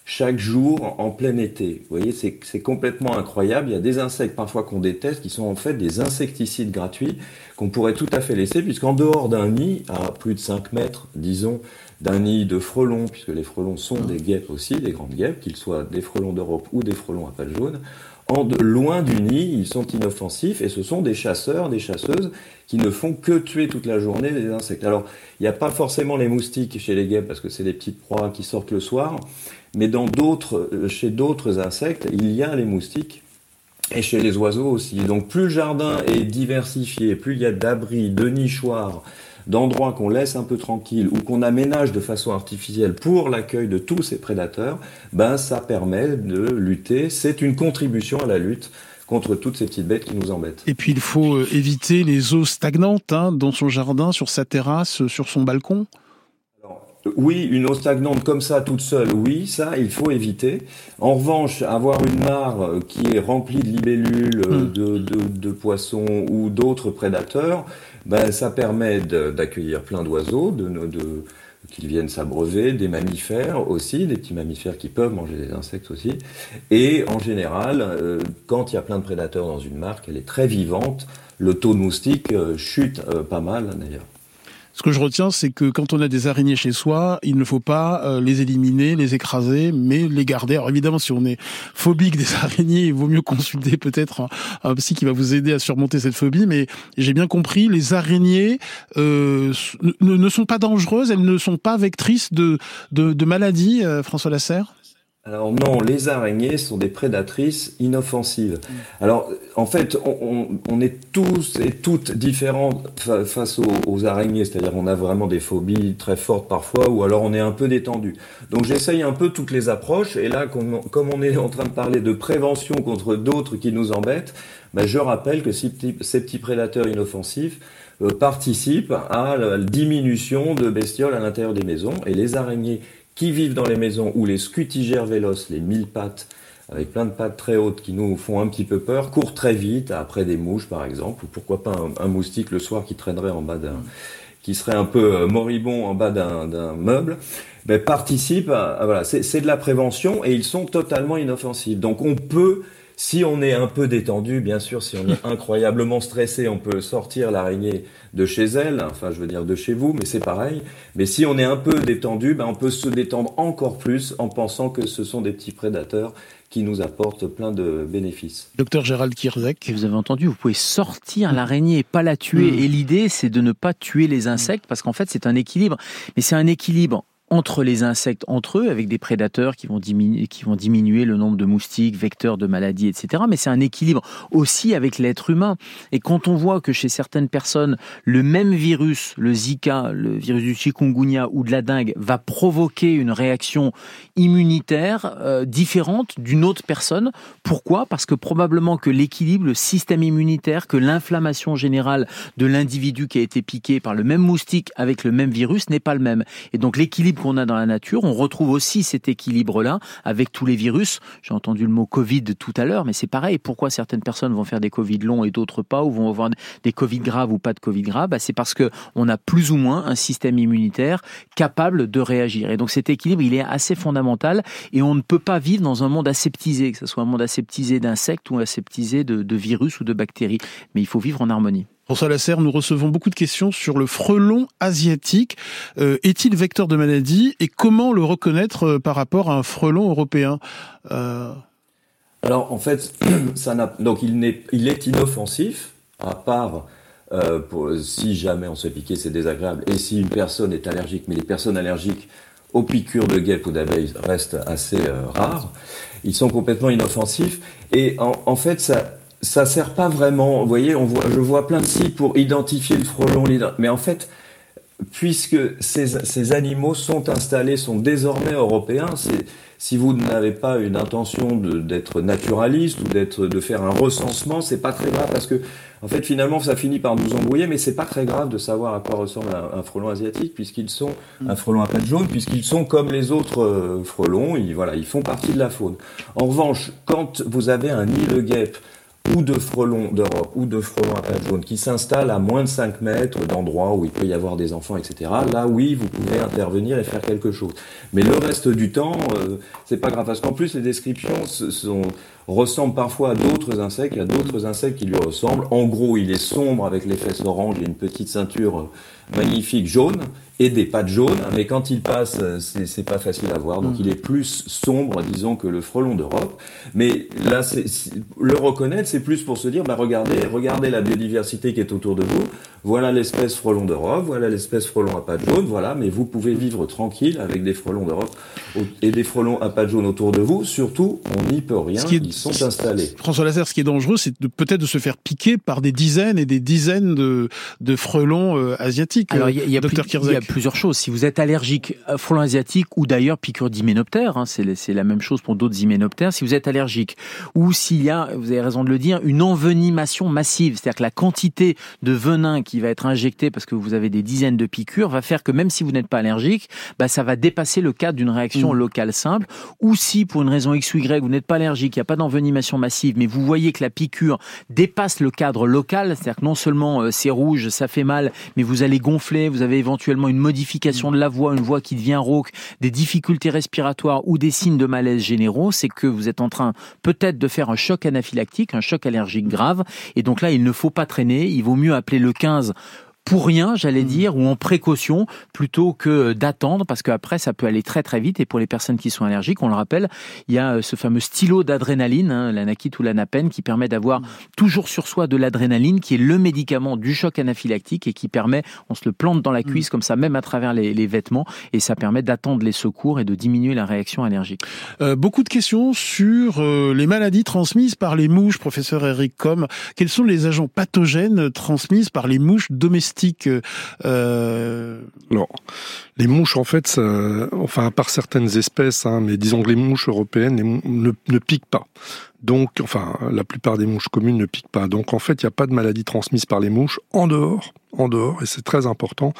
chaque jour en plein été. Vous voyez, c'est, c'est complètement incroyable. Il y a des insectes parfois qu'on déteste qui sont en fait des insecticides gratuits qu'on pourrait tout à fait laisser, puisqu'en dehors d'un nid, à plus de cinq mètres, disons, d'un nid de frelons, puisque les frelons sont des guêpes aussi, des grandes guêpes, qu'ils soient des frelons d'Europe ou des frelons à pattes jaunes, en de, loin du nid, ils sont inoffensifs et ce sont des chasseurs, des chasseuses qui ne font que tuer toute la journée des insectes. Alors, il n'y a pas forcément les moustiques chez les guêpes parce que c'est des petites proies qui sortent le soir, mais dans d'autres, chez d'autres insectes, il y a les moustiques et chez les oiseaux aussi. Donc, plus le jardin est diversifié, plus il y a d'abris, de nichoirs, d'endroits qu'on laisse un peu tranquilles ou qu'on aménage de façon artificielle pour l'accueil de tous ces prédateurs, ben ça permet de lutter. C'est une contribution à la lutte contre toutes ces petites bêtes qui nous embêtent. Et puis il faut euh, éviter les eaux stagnantes hein, dans son jardin, sur sa terrasse, sur son balcon. Alors, oui, une eau stagnante comme ça, toute seule, oui, ça, il faut éviter. En revanche, avoir une mare qui est remplie de libellules, mmh. de, de, de poissons ou d'autres prédateurs, ben, ça permet de, d'accueillir plein d'oiseaux, de, de, de, qu'ils viennent s'abreuver, des mammifères aussi, des petits mammifères qui peuvent manger des insectes aussi. Et en général, euh, quand il y a plein de prédateurs dans une mare, elle est très vivante, le taux de moustiques euh, chute euh, pas mal d'ailleurs. Ce que je retiens, c'est que quand on a des araignées chez soi, il ne faut pas euh, les éliminer, les écraser, mais les garder. Alors évidemment, si on est phobique des araignées, il vaut mieux consulter peut-être un, un psy qui va vous aider à surmonter cette phobie. Mais j'ai bien compris, les araignées euh, ne, ne sont pas dangereuses, elles ne sont pas vectrices de, de, de maladies, euh, François Lasserre ? Alors non, les araignées sont des prédatrices inoffensives. Alors en fait, on, on, on est tous et toutes différents fa- face aux, aux araignées, c'est-à-dire on a vraiment des phobies très fortes parfois, ou alors on est un peu détendu. Donc j'essaye un peu toutes les approches, et là, comme, comme on est en train de parler de prévention contre d'autres qui nous embêtent, ben, je rappelle que ces petits, ces petits prédateurs inoffensifs euh, participent à la diminution de bestioles à l'intérieur des maisons, et les araignées qui vivent dans les maisons, ou les scutigères véloces, les mille pattes, avec plein de pattes très hautes qui nous font un petit peu peur, courent très vite après des mouches par exemple, ou pourquoi pas un, un moustique le soir qui traînerait en bas d'un, qui serait un peu moribond en bas d'un, d'un meuble, ben, participent à, à voilà, c'est, c'est de la prévention et ils sont totalement inoffensifs. Donc on peut, si on est un peu détendu, bien sûr, si on est incroyablement stressé, on peut sortir l'araignée de chez elle, enfin je veux dire de chez vous, mais c'est pareil. Mais si on est un peu détendu, ben on peut se détendre encore plus en pensant que ce sont des petits prédateurs qui nous apportent plein de bénéfices. Docteur Gérald Kierzek. Vous avez entendu, vous pouvez sortir l'araignée et pas la tuer. Mmh. Et l'idée, c'est de ne pas tuer les insectes, parce qu'en fait, c'est un équilibre. Mais c'est un équilibre entre les insectes, entre eux, avec des prédateurs qui vont diminuer, qui vont diminuer le nombre de moustiques, vecteurs de maladies, et cetera. Mais c'est un équilibre aussi avec l'être humain. Et quand on voit que chez certaines personnes, le même virus, le Zika, le virus du chikungunya ou de la dengue, va provoquer une réaction immunitaire euh, différente d'une autre personne. Pourquoi ? Parce que probablement que l'équilibre, le système immunitaire, que l'inflammation générale de l'individu qui a été piqué par le même moustique avec le même virus n'est pas le même. Et donc l'équilibre qu'on a dans la nature, on retrouve aussi cet équilibre-là avec tous les virus. J'ai entendu le mot Covid tout à l'heure, mais c'est pareil. Pourquoi certaines personnes vont faire des Covid longs et d'autres pas, ou vont avoir des Covid graves ou pas de Covid graves ? Bah, c'est parce que on a plus ou moins un système immunitaire capable de réagir. Et donc cet équilibre, il est assez fondamental, et on ne peut pas vivre dans un monde aseptisé, que ce soit un monde aseptisé d'insectes ou aseptisé de, de virus ou de bactéries. Mais il faut vivre en harmonie. François Lasserre, nous recevons beaucoup de questions sur le frelon asiatique. Euh, est-il vecteur de maladie et comment le reconnaître euh, par rapport à un frelon européen ? euh... Alors en fait, ça n'a... donc il, n'est... il est inoffensif, à part euh, pour... si jamais on se fait piquer, c'est désagréable, et si une personne est allergique, mais les personnes allergiques aux piqûres de guêpes ou d'abeilles restent assez euh, rares. Ils sont complètement inoffensifs, et en, en fait ça... ça sert pas vraiment. Vous voyez, on voit, je vois plein de sites pour identifier le frelon, mais en fait, puisque ces, ces animaux sont installés, sont désormais européens, c'est, si vous n'avez pas une intention de, d'être naturaliste ou d'être, de faire un recensement, c'est pas très grave, parce que, en fait, finalement, ça finit par nous embrouiller, mais c'est pas très grave de savoir à quoi ressemble un, un frelon asiatique, puisqu'ils sont, un frelon à pattes jaunes, puisqu'ils sont comme les autres euh, frelons, ils, voilà, ils font partie de la faune. En revanche, quand vous avez un nid de guêpe ou de frelons d'Europe ou de frelons à pattes jaunes qui s'installent à moins de cinq mètres d'endroits où il peut y avoir des enfants, et cetera, là oui, vous pouvez intervenir et faire quelque chose. Mais le reste du temps, euh, c'est pas grave, parce qu'en plus les descriptions sont, ressemblent parfois à d'autres insectes, il y a d'autres insectes qui lui ressemblent. En gros, il est sombre avec les fesses oranges et une petite ceinture magnifique jaune et des pattes jaunes, mais quand il passe, c'est, c'est pas facile à voir. Donc mmh. il est plus sombre, disons, que le frelon d'Europe. Mais là, c'est, c'est, le reconnaître, c'est plus pour se dire, bah regardez, regardez la biodiversité qui est autour de vous. Voilà l'espèce frelon d'Europe, voilà l'espèce frelon à pattes jaunes, voilà. Mais vous pouvez vivre tranquille avec des frelons d'Europe et des frelons à pattes jaunes autour de vous. Surtout, on n'y peut rien. Est, ils sont installés. François Lasserre, ce qui est dangereux, c'est de, peut-être de se faire piquer par des dizaines et des dizaines de, de frelons euh, asiatiques. Alors, il y a, y a docteur Kirzek. Il y a plusieurs choses. Si vous êtes allergique à frelons asiatiques ou d'ailleurs piqûre d'hyménoptère, hein, c'est, c'est la même chose pour d'autres hyménoptères. Si vous êtes allergique ou s'il y a, vous avez raison de le dire, une envenimation massive, c'est-à-dire que la quantité de venin qui va être injecté parce que vous avez des dizaines de piqûres va faire que même si vous n'êtes pas allergique, bah, ça va dépasser le cadre d'une réaction mmh. locale simple. Ou si pour une raison X ou Y, vous n'êtes pas allergique, il n'y a pas d'envenimation massive, mais vous voyez que la piqûre dépasse le cadre local, c'est-à-dire que non seulement euh, c'est rouge, ça fait mal, mais vous allez gonfler, vous avez éventuellement une modification de la voix, une voix qui devient rauque, des difficultés respiratoires ou des signes de malaise généraux, c'est que vous êtes en train peut-être de faire un choc anaphylactique, un choc allergique grave, et donc là il ne faut pas traîner, il vaut mieux appeler le quinze pour rien, j'allais dire, ou en précaution, plutôt que d'attendre, parce qu'après, ça peut aller très très vite. Et pour les personnes qui sont allergiques, on le rappelle, il y a ce fameux stylo d'adrénaline, hein, l'Anakit ou l'Anapen, qui permet d'avoir toujours sur soi de l'adrénaline, qui est le médicament du choc anaphylactique et qui permet, on se le plante dans la cuisse comme ça, même à travers les, les vêtements, et ça permet d'attendre les secours et de diminuer la réaction allergique. Euh, beaucoup de questions sur euh, les maladies transmises par les mouches, professeur Eric Combe. Quels sont les agents pathogènes transmises par les mouches domestiques? Euh... Alors, les mouches, en fait, ça, enfin, à part certaines espèces, hein, mais disons que les mouches européennes les mou- ne, ne piquent pas. Donc, enfin, la plupart des mouches communes ne piquent pas. Donc, en fait, il n'y a pas de maladie transmise par les mouches en dehors, en dehors, et c'est très important,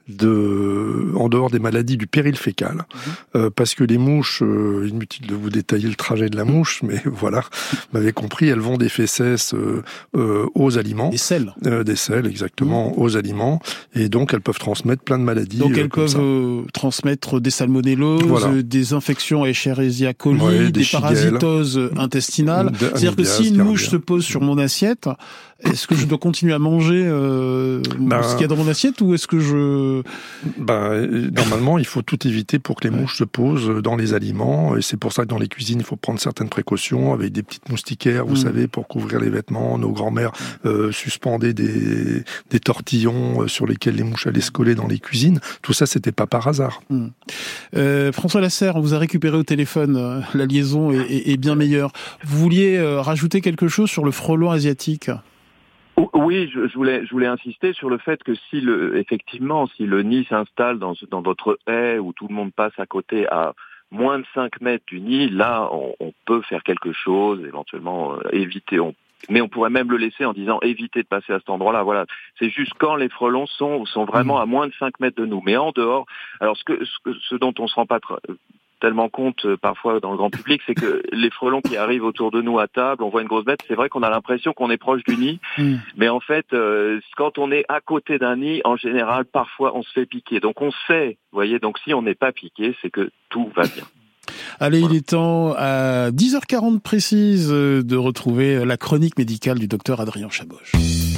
de, en dehors des maladies du péril fécal. Mmh. Euh, parce que les mouches, euh, inutile de vous détailler le trajet de la mouche, mais voilà, vous m'avez compris, elles vont des fesses euh, euh, aux aliments. Des selles. Euh, des selles, exactement, mmh. aux aliments. Et donc, elles peuvent transmettre plein de maladies. Donc, elles euh, peuvent euh, transmettre des salmonelloses, voilà. euh, des infections à Escherichia coli, ouais, des, des parasitoses intestinales. C'est-à-dire que si une mouche se pose sur mon assiette, est-ce que je dois continuer à manger euh, ben, ce qu'il y a dans mon assiette ou est-ce que je... Ben, normalement, il faut tout éviter pour que les mouches se posent dans les aliments. Et c'est pour ça que dans les cuisines, il faut prendre certaines précautions avec des petites moustiquaires, vous mmh. savez, pour couvrir les vêtements. Nos grands-mères euh, suspendaient des, des tortillons sur lesquels les mouches allaient se coller dans les cuisines. Tout ça, c'était pas par hasard. Mmh. Euh, François Lasserre, on vous a récupéré au téléphone. La liaison est, est, est bien meilleure. Vous vouliez euh, rajouter quelque chose sur le frelon asiatique ? Oui, je, je voulais, je voulais insister sur le fait que si le, effectivement, si le nid s'installe dans, dans votre haie où tout le monde passe à côté à moins de cinq mètres du nid, là, on, on peut faire quelque chose, éventuellement euh, éviter. On, mais on pourrait même le laisser en disant éviter de passer à cet endroit-là. Voilà, c'est juste quand les frelons sont sont vraiment à moins de cinq mètres de nous. Mais en dehors, alors ce que ce, que, ce dont on se rend pas tra- tellement compte euh, parfois dans le grand public, c'est que les frelons qui arrivent autour de nous à table, on voit une grosse bête, c'est vrai qu'on a l'impression qu'on est proche du nid, mmh. mais en fait, euh, quand on est à côté d'un nid, en général, parfois on se fait piquer. Donc on sait, vous voyez, donc si on n'est pas piqué, c'est que tout va bien. Allez, voilà. Il est temps à dix heures quarante précise de retrouver la chronique médicale du docteur Adrien Chaboche.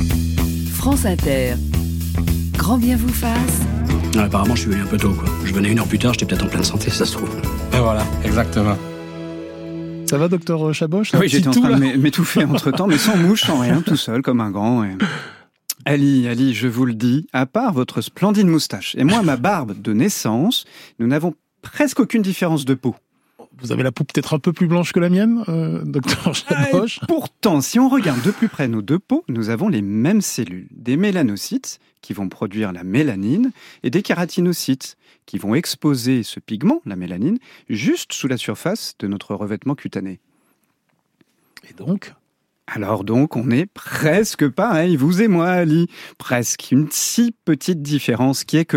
France Inter. Grand bien vous fasse. Ah, apparemment, je suis venu un peu tôt, quoi. Je venais une heure plus tard, j'étais peut-être en pleine santé, ça se trouve. Et voilà, exactement. Ça va, docteur Chaboche? Oui, j'étais en train là. de m'étouffer entre-temps, mais sans mouche, sans rien, tout seul, comme un grand. Et... Ali, Ali, je vous le dis, à part votre splendide moustache et moi, ma barbe de naissance, nous n'avons presque aucune différence de peau. Vous avez la peau peut-être un peu plus blanche que la mienne, euh, docteur Chaboche. Ah, pourtant, si on regarde de plus près nos deux peaux, nous avons les mêmes cellules. Des mélanocytes, qui vont produire la mélanine, et des kératinocytes, qui vont exposer ce pigment, la mélanine, juste sous la surface de notre revêtement cutané. Et donc ? Alors donc, on est presque pareil, vous et moi, Ali. Presque. Une si petite différence qui est que vos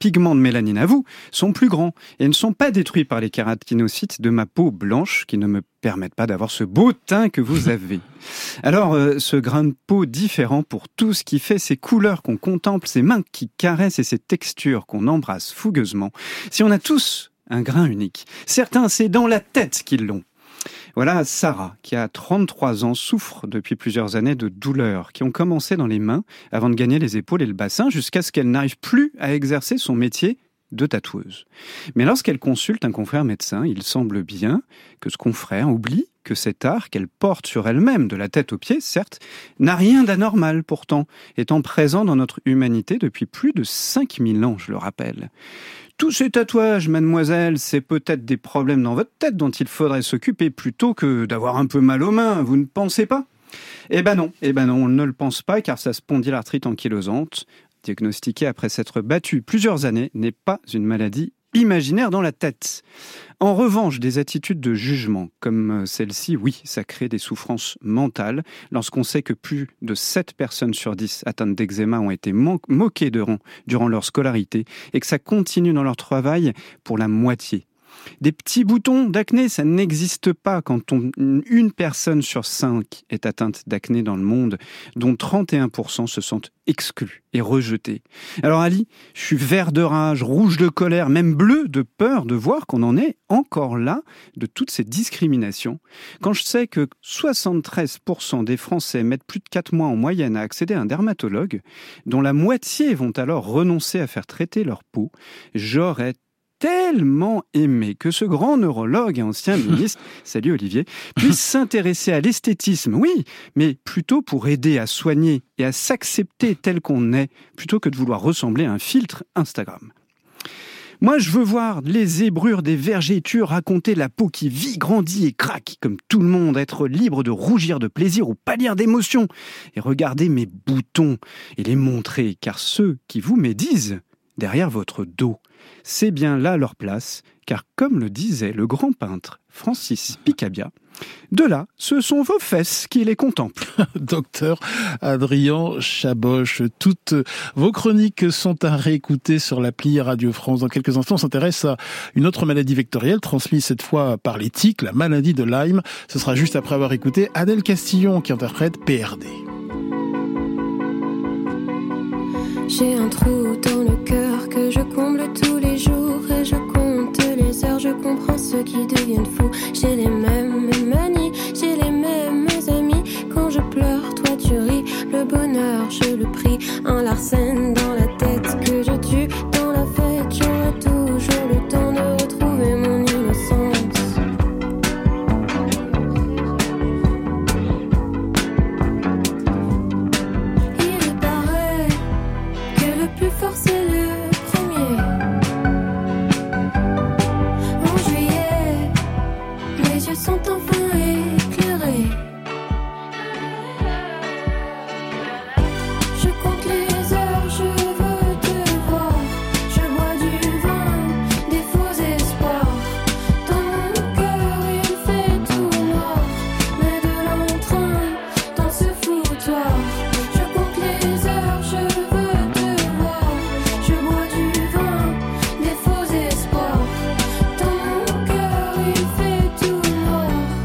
pigments de mélanine à vous sont plus grands et ne sont pas détruits par les kératinocytes de ma peau blanche qui ne me permettent pas d'avoir ce beau teint que vous avez. Alors, euh, ce grain de peau différent pour tout ce qui fait ces couleurs qu'on contemple, ces mains qui caressent et ces textures qu'on embrasse fougueusement, si on a tous un grain unique, certains c'est dans la tête qu'ils l'ont. Voilà Sarah, qui a trente-trois ans, souffre depuis plusieurs années de douleurs qui ont commencé dans les mains avant de gagner les épaules et le bassin jusqu'à ce qu'elle n'arrive plus à exercer son métier de tatoueuse. Mais lorsqu'elle consulte un confrère médecin, il semble bien que ce confrère oublie que cet art qu'elle porte sur elle-même, de la tête aux pieds, certes, n'a rien d'anormal pourtant, étant présent dans notre humanité depuis plus de cinq mille ans, je le rappelle. Tous ces tatouages, mademoiselle, c'est peut-être des problèmes dans votre tête dont il faudrait s'occuper plutôt que d'avoir un peu mal aux mains, vous ne pensez pas ? Eh ben non, eh ben non, on ne le pense pas car sa spondylarthrite ankylosante, diagnostiquée après s'être battue plusieurs années, n'est pas une maladie imaginaire dans la tête. En revanche, des attitudes de jugement comme celle-ci, oui, ça crée des souffrances mentales lorsqu'on sait que plus de sept personnes sur dix atteintes d'eczéma ont été mo- moquées durant, durant leur scolarité et que ça continue dans leur travail pour la moitié. Des petits boutons d'acné, ça n'existe pas quand on, une personne sur cinq est atteinte d'acné dans le monde, dont trente et un pour cent se sentent exclus et rejetés. Alors Ali, je suis vert de rage, rouge de colère, même bleu de peur de voir qu'on en est encore là de toutes ces discriminations. Quand je sais que soixante-treize pour cent des Français mettent plus de quatre mois en moyenne à accéder à un dermatologue, dont la moitié vont alors renoncer à faire traiter leur peau, j'aurais tellement aimé que ce grand neurologue et ancien ministre, salut Olivier, puisse s'intéresser à l'esthétisme, oui, mais plutôt pour aider à soigner et à s'accepter tel qu'on est, plutôt que de vouloir ressembler à un filtre Instagram. Moi, je veux voir les zébrures des vergetures raconter la peau qui vit, grandit et craque, comme tout le monde, être libre de rougir de plaisir ou pâlir d'émotion, et regarder mes boutons et les montrer, car ceux qui vous médisent derrière votre dos, c'est bien là leur place, car comme le disait le grand peintre Francis Picabia, de là, ce sont vos fesses qui les contemplent. Docteur Adrien Chaboche, toutes vos chroniques sont à réécouter sur l'appli Radio France. Dans quelques instants, on s'intéresse à une autre maladie vectorielle, transmise cette fois par les tiques, la maladie de Lyme. Ce sera juste après avoir écouté Adèle Castillon qui interprète P R D. J'ai un trou dans le cœur que je comble tous les jours et je compte les heures, je comprends ceux qui deviennent fous. J'ai les mêmes manies, j'ai les mêmes amis. Quand je pleure, toi tu ris, le bonheur je le prie. Un Larsen dans la tête que je tue dans la fête. J'aurai toujours le temps de retrouver mon innocence. Il paraît que le plus fort c'est le premier. En juillet, mes yeux sont enfin éclairés. Je compte les heures, je veux te voir. Je bois du vin, des faux espoirs. Dans mon cœur il fait tout noir, mais de l'entrain dans ce foutoir. Je compte les heures, je veux te voir. Je bois du vin, des faux espoirs. Dans mon cœur il fait tout noir.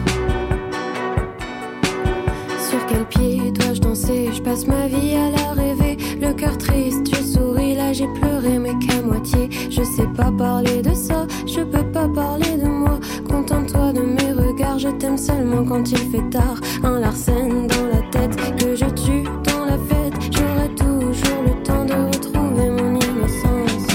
Sur quel pied dois-je danser? Je passe ma vie à la rêver. Le cœur triste, je souris, là j'ai pleuré mais qu'à moitié. Je sais pas parler de ça, je peux pas parler de moi. Contente-toi de mes regards, je t'aime seulement quand il fait tard. Un Larsen dans la tête que je tue dans la fête. J'aurai toujours le temps de retrouver mon innocence.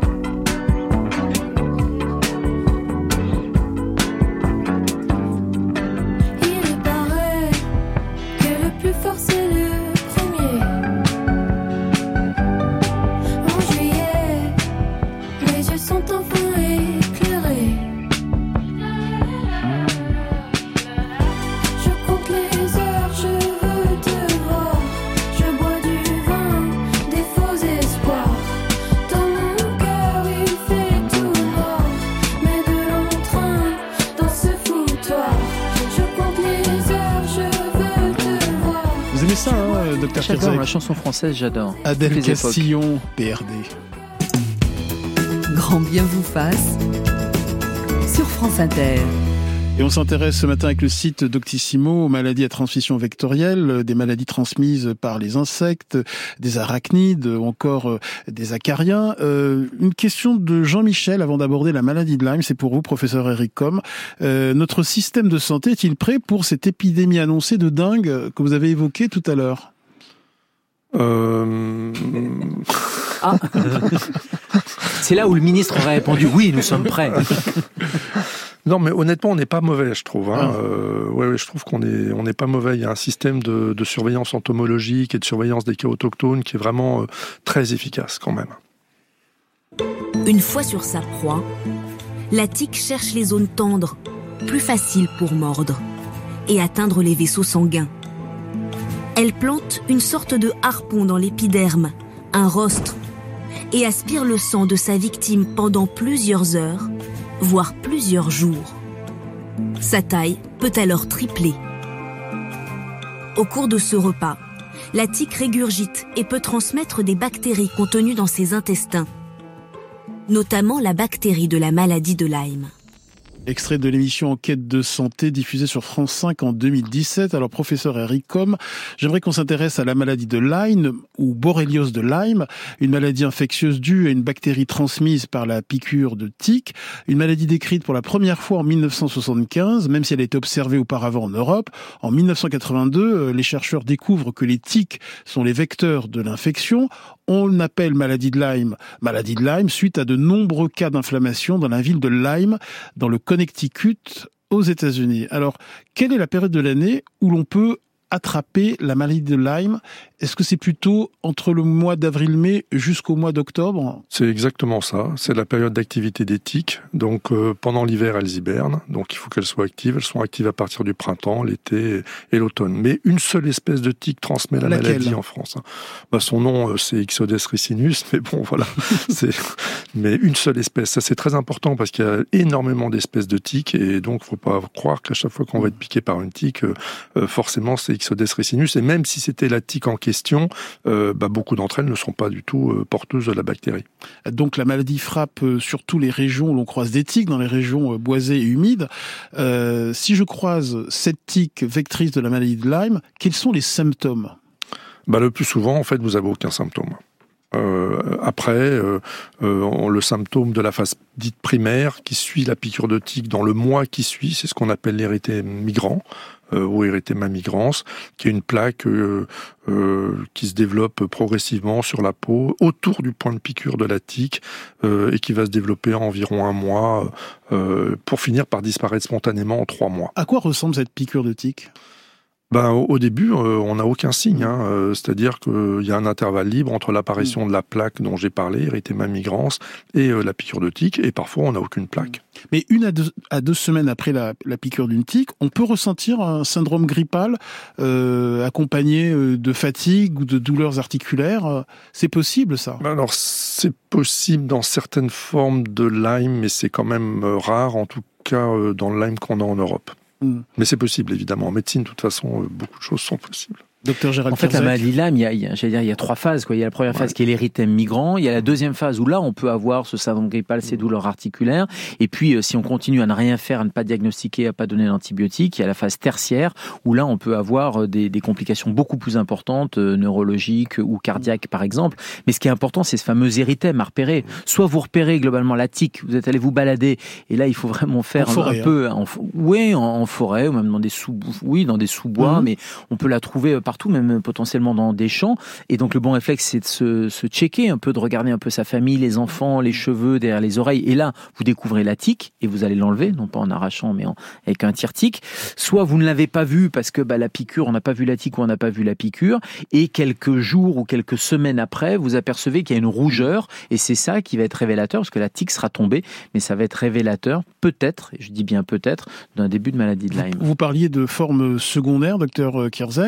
Il paraît que le plus fort c'est le premier. En juillet, mes yeux sont enfin éclairés. Je compte les heures, je veux te voir. Je bois du vin, des faux espoirs. Dans mon cœur il fait tout noir, mais de l'entrain dans ce foutoir. Je compte les heures, je veux te voir. Vous aimez ça, hein, docteur J'adore Pirzec? la chanson française, j'adore. Adèle Toutes les Castillon, P R D. Grand bien vous fasse sur France Inter. Et on s'intéresse ce matin avec le site Doctissimo aux maladies à transmission vectorielle, des maladies transmises par les insectes, des arachnides ou encore des acariens. Euh, une question de Jean-Michel avant d'aborder la maladie de Lyme, c'est pour vous, professeur Eric Combe. Euh, notre système de santé est-il prêt pour cette épidémie annoncée de dengue que vous avez évoquée tout à l'heure ? Euh... Ah. C'est là où le ministre aurait répondu oui, nous sommes prêts. Non, mais honnêtement, on n'est pas mauvais, je trouve. Hein. Ah. Euh, ouais, ouais, je trouve qu'on est, on n'est pas mauvais. Il y a un système de, de surveillance entomologique et de surveillance des cas autochtones qui est vraiment euh, très efficace quand même. Une fois sur sa proie, la tique cherche les zones tendres, plus faciles pour mordre et atteindre les vaisseaux sanguins. Elle plante une sorte de harpon dans l'épiderme, un rostre, et aspire le sang de sa victime pendant plusieurs heures, voire plusieurs jours. Sa taille peut alors tripler. Au cours de ce repas, la tique régurgite et peut transmettre des bactéries contenues dans ses intestins, notamment la bactérie de la maladie de Lyme. Extrait de l'émission Enquête de santé diffusée sur France cinq en deux mille dix-sept. Alors, professeur Eric Combe, j'aimerais qu'on s'intéresse à la maladie de Lyme ou Borréliose de Lyme, une maladie infectieuse due à une bactérie transmise par la piqûre de tique, une maladie décrite pour la première fois en mille neuf cent soixante-quinze, même si elle a été observée auparavant en Europe. En mille neuf cent quatre-vingt-deux, les chercheurs découvrent que les tiques sont les vecteurs de l'infection. On appelle maladie de Lyme maladie de Lyme suite à de nombreux cas d'inflammation dans la ville de Lyme, dans le Connecticut, aux États-Unis. Alors, quelle est la période de l'année où l'on peut attraper la maladie de Lyme? Est-ce que c'est plutôt entre le mois d'avril-mai jusqu'au mois d'octobre? C'est exactement ça. C'est la période d'activité des tiques. Donc, euh, pendant l'hiver, elles hibernent. Donc, il faut qu'elles soient actives. Elles sont actives à partir du printemps, l'été et l'automne. Mais une seule espèce de tique transmet la Laquelle? maladie en France. Bah, son nom, euh, c'est Ixodes ricinus. Mais bon, voilà. c'est... Mais une seule espèce. Ça, c'est très important parce qu'il y a énormément d'espèces de tiques. Et donc, il ne faut pas croire qu'à chaque fois qu'on va être piqué par une tique, euh, forcément, c'est Ixodes ricinus. Et même si c'était la tique en question, euh, bah, beaucoup d'entre elles ne sont pas du tout euh, porteuses de la bactérie. Donc la maladie frappe euh, surtout les régions où l'on croise des tiques, dans les régions euh, boisées et humides. Euh, si je croise cette tique vectrice de la maladie de Lyme, quels sont les symptômes? Bah, le plus souvent, en fait, vous n'avez aucun symptôme. Euh, après, euh, euh, le symptôme de la phase dite primaire qui suit la piqûre de tique dans le mois qui suit, c'est ce qu'on appelle l'érythème migrant euh, ou érythéma migrans, qui est une plaque euh, euh, qui se développe progressivement sur la peau autour du point de piqûre de la tique euh, et qui va se développer en environ un mois euh, pour finir par disparaître spontanément en trois mois. À quoi ressemble cette piqûre de tique? Ben, au début, euh, on n'a aucun signe. Hein, euh, c'est-à-dire qu'il y a un intervalle libre entre l'apparition de la plaque dont j'ai parlé, érythéma migrans, et euh, la piqûre de tique, et parfois on n'a aucune plaque. Mais une à deux, à deux semaines après la, la piqûre d'une tique, on peut ressentir un syndrome grippal euh, accompagné de fatigue ou de douleurs articulaires. C'est possible, ça? Ben alors, c'est possible dans certaines formes de Lyme, mais c'est quand même rare, en tout cas euh, dans le Lyme qu'on a en Europe. Mmh. Mais c'est possible, évidemment. En médecine, de toute façon, beaucoup de choses sont possibles. Docteur Gérald En fait, Kierzek. la maladie de Lyme, il y a, il y a, j'allais dire, il y a trois phases, quoi. Il y a la première phase ouais. qui est l'érythème migrant. Il y a la deuxième phase où là, on peut avoir ce syndrome grippal, ces douleurs articulaires. Et puis, euh, si on continue à ne rien faire, à ne pas diagnostiquer, à ne pas donner d'antibiotiques, il y a la phase tertiaire où là, on peut avoir des, des complications beaucoup plus importantes, euh, neurologiques ou cardiaques, par exemple. Mais ce qui est important, c'est ce fameux érythème à repérer. Soit vous repérez globalement la tique, vous êtes allé vous balader, et là, il faut vraiment faire en forêt, un, un peu, hein. en, oui, en, en forêt ou même dans des sous, oui, dans des sous-bois, mmh. mais on peut la trouver partout, même potentiellement dans des champs. Et donc le bon réflexe, c'est de se, se checker un peu, de regarder un peu sa famille, les enfants, les cheveux derrière les oreilles. Et là, vous découvrez la tique et vous allez l'enlever, non pas en arrachant, mais en, avec un tire-tique. Soit vous ne l'avez pas vu parce que bah, la piqûre, on n'a pas vu la tique ou on n'a pas vu la piqûre. Et quelques jours ou quelques semaines après, vous apercevez qu'il y a une rougeur. Et c'est ça qui va être révélateur, parce que la tique sera tombée, mais ça va être révélateur, peut-être, et je dis bien peut-être, d'un début de maladie de Lyme. Vous parliez de forme secondaire, docteur Kierzek. C'est quoi?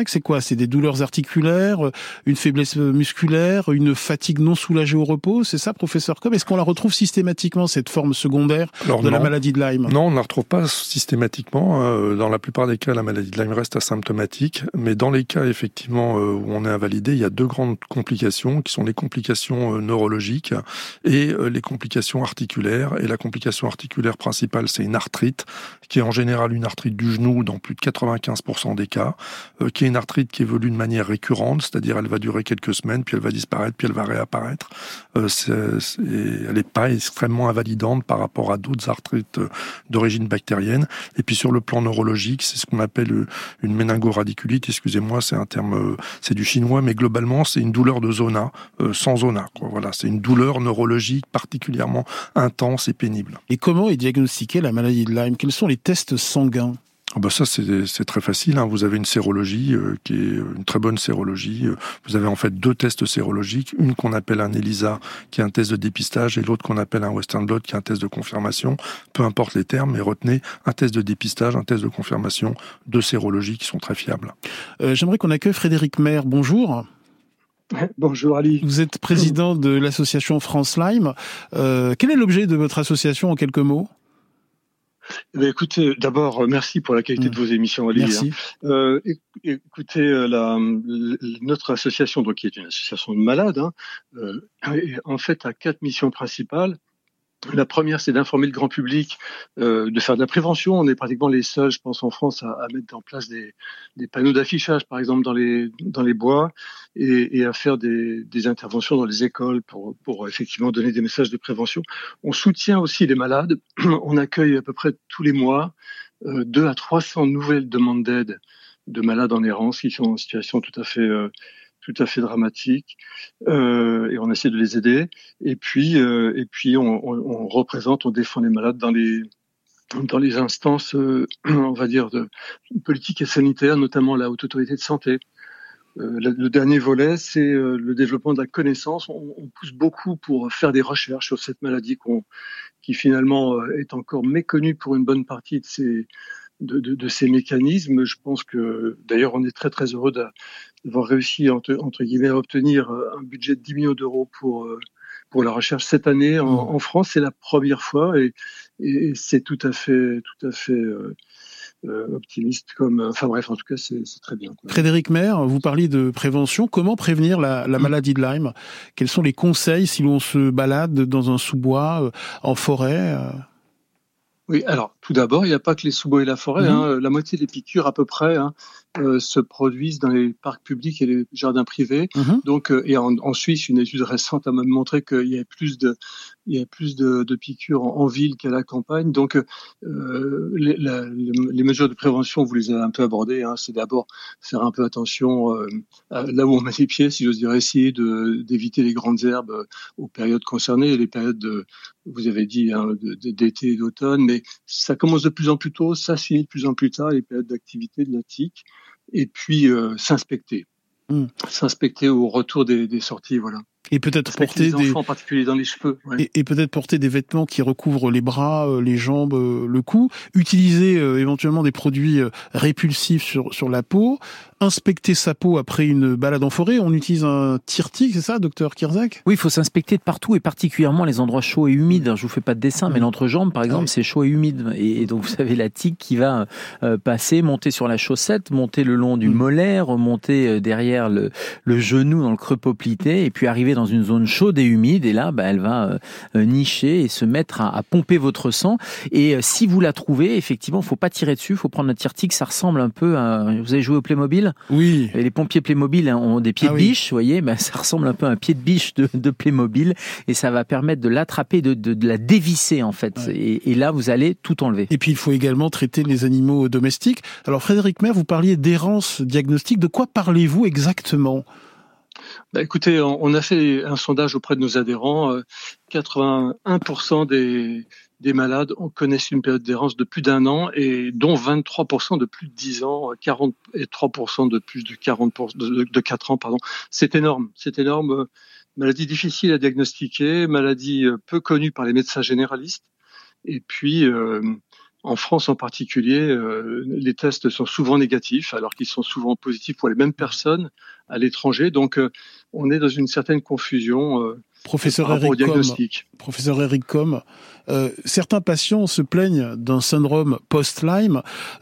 C'est des douleurs articulaires, une faiblesse musculaire, une fatigue non soulagée au repos. C'est ça, professeur Cobb? Est-ce qu'on la retrouve systématiquement, cette forme secondaire Alors de non. la maladie de Lyme? Non, on ne la retrouve pas systématiquement. Dans la plupart des cas, la maladie de Lyme reste asymptomatique. Mais dans les cas, effectivement, où on est invalidé, il y a deux grandes complications qui sont les complications neurologiques et les complications articulaires. Et la complication articulaire principale, c'est une arthrite, qui est en général une arthrite du genou dans plus de quatre-vingt-quinze pour cent des cas, euh, qui est une arthrite qui évolue de manière récurrente, c'est-à-dire elle va durer quelques semaines, puis elle va disparaître, puis elle va réapparaître. Euh, c'est, c'est, elle n'est pas extrêmement invalidante par rapport à d'autres arthrites d'origine bactérienne. Et puis sur le plan neurologique, c'est ce qu'on appelle une méningo-radiculite, excusez-moi, c'est un terme, c'est du chinois, mais globalement, c'est une douleur de zona, euh, sans zona, quoi. Voilà, c'est une douleur neurologique particulièrement intense et pénible. Et comment est diagnostiquée la maladie de Lyme? Quels sont les tests sanguins? Ah bah ça c'est, c'est très facile, hein. Vous avez une sérologie euh, qui est une très bonne sérologie. Vous avez en fait deux tests sérologiques, une qu'on appelle un ELISA qui est un test de dépistage et l'autre qu'on appelle un Western blot qui est un test de confirmation. Peu importe les termes, mais retenez un test de dépistage, un test de confirmation, deux sérologies qui sont très fiables. Euh, j'aimerais qu'on accueille Frédéric Maire. Bonjour. Bonjour Ali. Vous êtes président de l'association France Lyme. Euh, quel est l'objet de votre association en quelques mots? Eh bien, écoutez, d'abord, merci pour la qualité mmh. de vos émissions, Ali. Merci. Hein. Euh, écoutez, la, notre association, donc, qui est une association de malades, hein, euh, en fait, a quatre missions principales. La première, c'est d'informer le grand public, euh, de faire de la prévention. On est pratiquement les seuls, je pense, en France, à, à mettre en place des, des panneaux d'affichage, par exemple, dans les, dans les bois, et, et à faire des, des interventions dans les écoles pour, pour effectivement donner des messages de prévention. On soutient aussi les malades. On accueille à peu près tous les mois euh, deux à trois cents nouvelles demandes d'aide de malades en errance qui sont en situation tout à fait euh, tout à fait dramatique, euh, et on essaie de les aider. Et puis, euh, et puis on, on, on représente, on défend les malades dans les dans les instances, euh, on va dire, de politique et sanitaire, notamment la Haute Autorité de Santé. Euh, le, le dernier volet, c'est euh, le développement de la connaissance. On, on pousse beaucoup pour faire des recherches sur cette maladie qu'on, qui finalement euh, est encore méconnue pour une bonne partie de ces De, de, de ces mécanismes. Je pense que, d'ailleurs, on est très très heureux d'avoir réussi entre, entre guillemets à obtenir un budget de dix millions d'euros pour pour la recherche cette année en, en France. C'est la première fois et, et c'est tout à fait tout à fait euh, euh, optimiste comme. Enfin bref, en tout cas, c'est, c'est très bien, quoi. Frédéric Maire, vous parliez de prévention. Comment prévenir la, la maladie de Lyme? Quels sont les conseils si l'on se balade dans un sous-bois, en forêt? Oui, alors tout d'abord, il n'y a pas que les sous-bois et la forêt. Mmh. Hein. La moitié des piqûres à peu près hein, euh, se produisent dans les parcs publics et les jardins privés. Mmh. Donc, euh, et en, en Suisse, une étude récente a même montré qu'il y avait plus de, il y avait plus de, de piqûres en, en ville qu'à la campagne. Donc, euh, les, la, les mesures de prévention, vous les avez un peu abordées. Hein. C'est d'abord faire un peu attention euh, à, là où on met les pieds, si j'ose dire, essayer de, d'éviter les grandes herbes euh, aux périodes concernées, les périodes de, vous avez dit, hein, de, de, d'été et d'automne, mais ça commence de plus en plus tôt, ça finit de plus en plus tard, les périodes d'activité de la tique, et puis euh, s'inspecter. Mmh. S'inspecter au retour des, des sorties, voilà. Et peut-être porter les des enfants, en particulier dans les cheveux. Ouais. Et, et peut-être porter des vêtements qui recouvrent les bras, euh, les jambes, euh, le cou. Utiliser euh, éventuellement des produits euh, répulsifs sur sur la peau. Inspecter sa peau après une balade en forêt. On utilise un tire-tique, c'est ça, docteur Kirzac? Oui, il faut s'inspecter de partout et particulièrement les endroits chauds et humides. Je vous fais pas de dessin, mmh. mais l'entrejambe, par exemple, ah oui. c'est chaud et humide. Et, et donc vous avez la tique qui va euh, passer, monter sur la chaussette, monter le long du mmh. mollet, remonter euh, derrière le le genou dans le creux poplité, et puis arriver dans une zone chaude et humide, et là, bah, elle va euh, nicher et se mettre à, à pomper votre sang. Et euh, si vous la trouvez, effectivement, faut pas tirer dessus, faut prendre un tire-tique. Ça ressemble un peu à... Vous avez joué au Playmobil? Oui. Et les pompiers Playmobil hein, ont des pieds ah de oui. biche, vous voyez, bah, ça ressemble un peu à un pied de biche de, de Playmobil, et ça va permettre de l'attraper, de, de, de la dévisser en fait. Ouais. Et, et là, vous allez tout enlever. Et puis, il faut également traiter les animaux domestiques. Alors, Frédéric Maire, vous parliez d'errance diagnostique. De quoi parlez-vous exactement? Bah écoutez, on a fait un sondage auprès de nos adhérents. quatre-vingt-un pour cent des, des malades connaissent une période d'errance de plus d'un an, et dont vingt-trois pour cent de plus de dix ans, quarante-trois pour cent de plus de quarante pour cent de, de quatre ans, pardon. C'est énorme, c'est énorme. Maladie difficile à diagnostiquer, maladie peu connue par les médecins généralistes. Et puis, euh, En France en particulier, euh, les tests sont souvent négatifs, alors qu'ils sont souvent positifs pour les mêmes personnes à l'étranger. Donc, euh, on est dans une certaine confusion euh, Professeur par rapport au Eric Com, diagnostic. professeur Eric Com, euh, certains patients se plaignent d'un syndrome post-Lyme.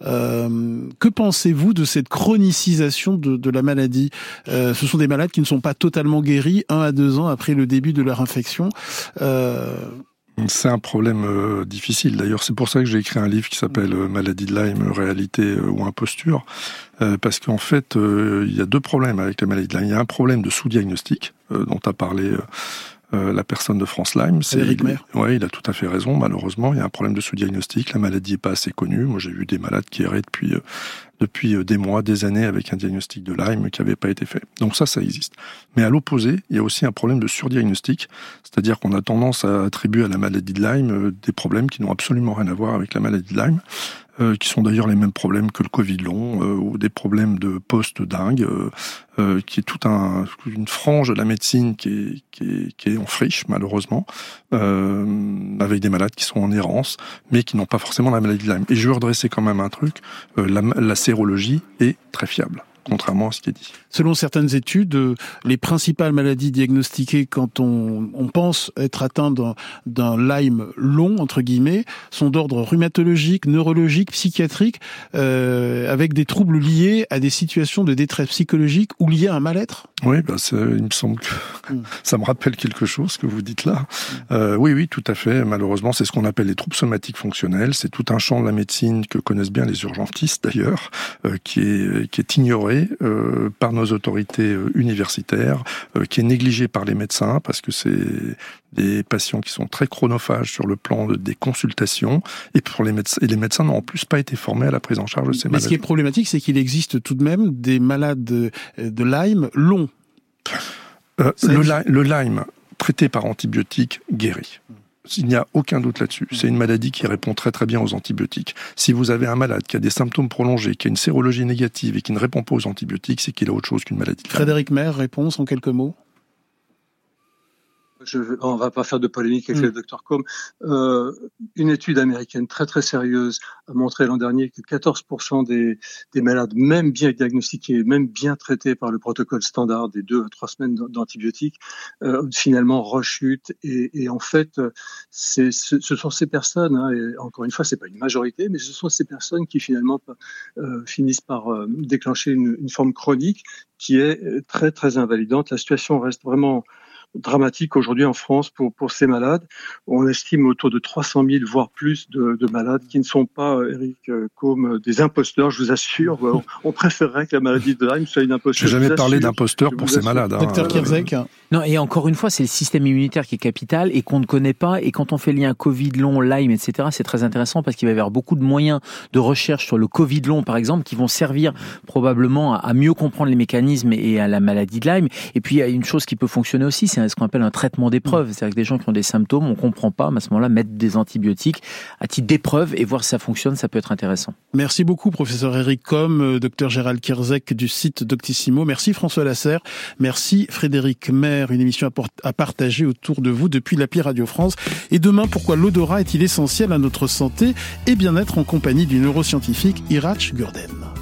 Euh, que pensez-vous de cette chronicisation de, de la maladie ? euh, Ce sont des malades qui ne sont pas totalement guéris un à deux ans après le début de leur infection. Euh... C'est un problème euh, difficile. D'ailleurs, c'est pour ça que j'ai écrit un livre qui s'appelle euh, Maladie de Lyme, réalité euh, ou imposture. Euh, parce qu'en fait, euh, il y a deux problèmes avec la maladie de Lyme. Il y a un problème de sous-diagnostic, euh, dont a parlé euh, euh, la personne de France Lyme. C'est Eric Maire. Oui, il a tout à fait raison. Malheureusement, il y a un problème de sous-diagnostic. La maladie n'est pas assez connue. Moi, j'ai vu des malades qui erraient depuis... Euh, depuis des mois, des années, avec un diagnostic de Lyme qui n'avait pas été fait. Donc ça, ça existe. Mais à l'opposé, il y a aussi un problème de surdiagnostic, c'est-à-dire qu'on a tendance à attribuer à la maladie de Lyme des problèmes qui n'ont absolument rien à voir avec la maladie de Lyme, euh, qui sont d'ailleurs les mêmes problèmes que le Covid long, euh, ou des problèmes de post-dingue, euh, euh, qui est toute un, une frange de la médecine qui est, qui est, qui est en friche, malheureusement, euh, avec des malades qui sont en errance, mais qui n'ont pas forcément la maladie de Lyme. Et je veux redresser quand même un truc, euh, la, la sérologie est très fiable, contrairement à ce qui est dit. Selon certaines études, les principales maladies diagnostiquées quand on, on pense être atteint d'un, d'un Lyme long, entre guillemets, sont d'ordre rhumatologique, neurologique, psychiatrique, euh, avec des troubles liés à des situations de détresse psychologique ou liés à un mal-être. Oui, bah c'est, il me semble que mmh. ça me rappelle quelque chose ce que vous dites là. Mmh. Euh, oui, oui, tout à fait. Malheureusement, c'est ce qu'on appelle les troubles somatiques fonctionnels. C'est tout un champ de la médecine que connaissent bien les urgentistes d'ailleurs, euh, qui est qui est ignoré euh, par nos autorités universitaires, euh, qui est négligé par les médecins parce que c'est des patients qui sont très chronophages sur le plan de, des consultations et pour les médecins et les médecins n'ont en plus pas été formés à la prise en charge de ces Mais maladies. Ce qui est problématique, c'est qu'il existe tout de même des malades de, de Lyme longs. Euh, le, le Lyme traité par antibiotiques guérit. Il n'y a aucun doute là-dessus. C'est une maladie qui répond très très bien aux antibiotiques. Si vous avez un malade qui a des symptômes prolongés, qui a une sérologie négative et qui ne répond pas aux antibiotiques, c'est qu'il a autre chose qu'une maladie. Frédéric Maire, réponse en quelques mots. Je, on va pas faire de polémique avec mmh. le docteur Com. Euh, une étude américaine très très sérieuse a montré l'an dernier que quatorze pour cent des, des malades, même bien diagnostiqués, même bien traités par le protocole standard des deux à trois semaines d'antibiotiques, euh, finalement rechutent. Et, et en fait, c'est, ce, ce sont ces personnes, hein, et encore une fois, c'est pas une majorité, mais ce sont ces personnes qui finalement euh, finissent par euh, déclencher une, une forme chronique qui est très très invalidante. La situation reste vraiment dramatique aujourd'hui en France pour pour ces malades. On estime autour de trois cent mille, voire plus, de, de malades qui ne sont pas, Eric Com, des imposteurs, je vous assure. On, on préférerait que la maladie de Lyme soit une imposture. Je n'ai jamais parlé d'imposteurs pour ces malades. Hein. Docteur Kierzek. Non, et encore une fois, c'est le système immunitaire qui est capital et qu'on ne connaît pas. Et quand on fait le lien Covid long, Lyme, et cetera, c'est très intéressant parce qu'il va y avoir beaucoup de moyens de recherche sur le Covid long, par exemple, qui vont servir probablement à mieux comprendre les mécanismes et à la maladie de Lyme. Et puis, il y a une chose qui peut fonctionner aussi, c'est ce qu'on appelle un traitement d'épreuve. C'est-à-dire que des gens qui ont des symptômes, on ne comprend pas, mais à ce moment-là, mettre des antibiotiques à titre d'épreuve et voir si ça fonctionne, ça peut être intéressant. Merci beaucoup, professeur Eric Com, docteur Gérald Kierzek du site Doctissimo. Merci François Lasserre. Merci Frédéric Maire. Une émission à partager autour de vous depuis l'appli Radio France. Et demain, pourquoi l'odorat est-il essentiel à notre santé et bien-être en compagnie du neuroscientifique Irach Gurden.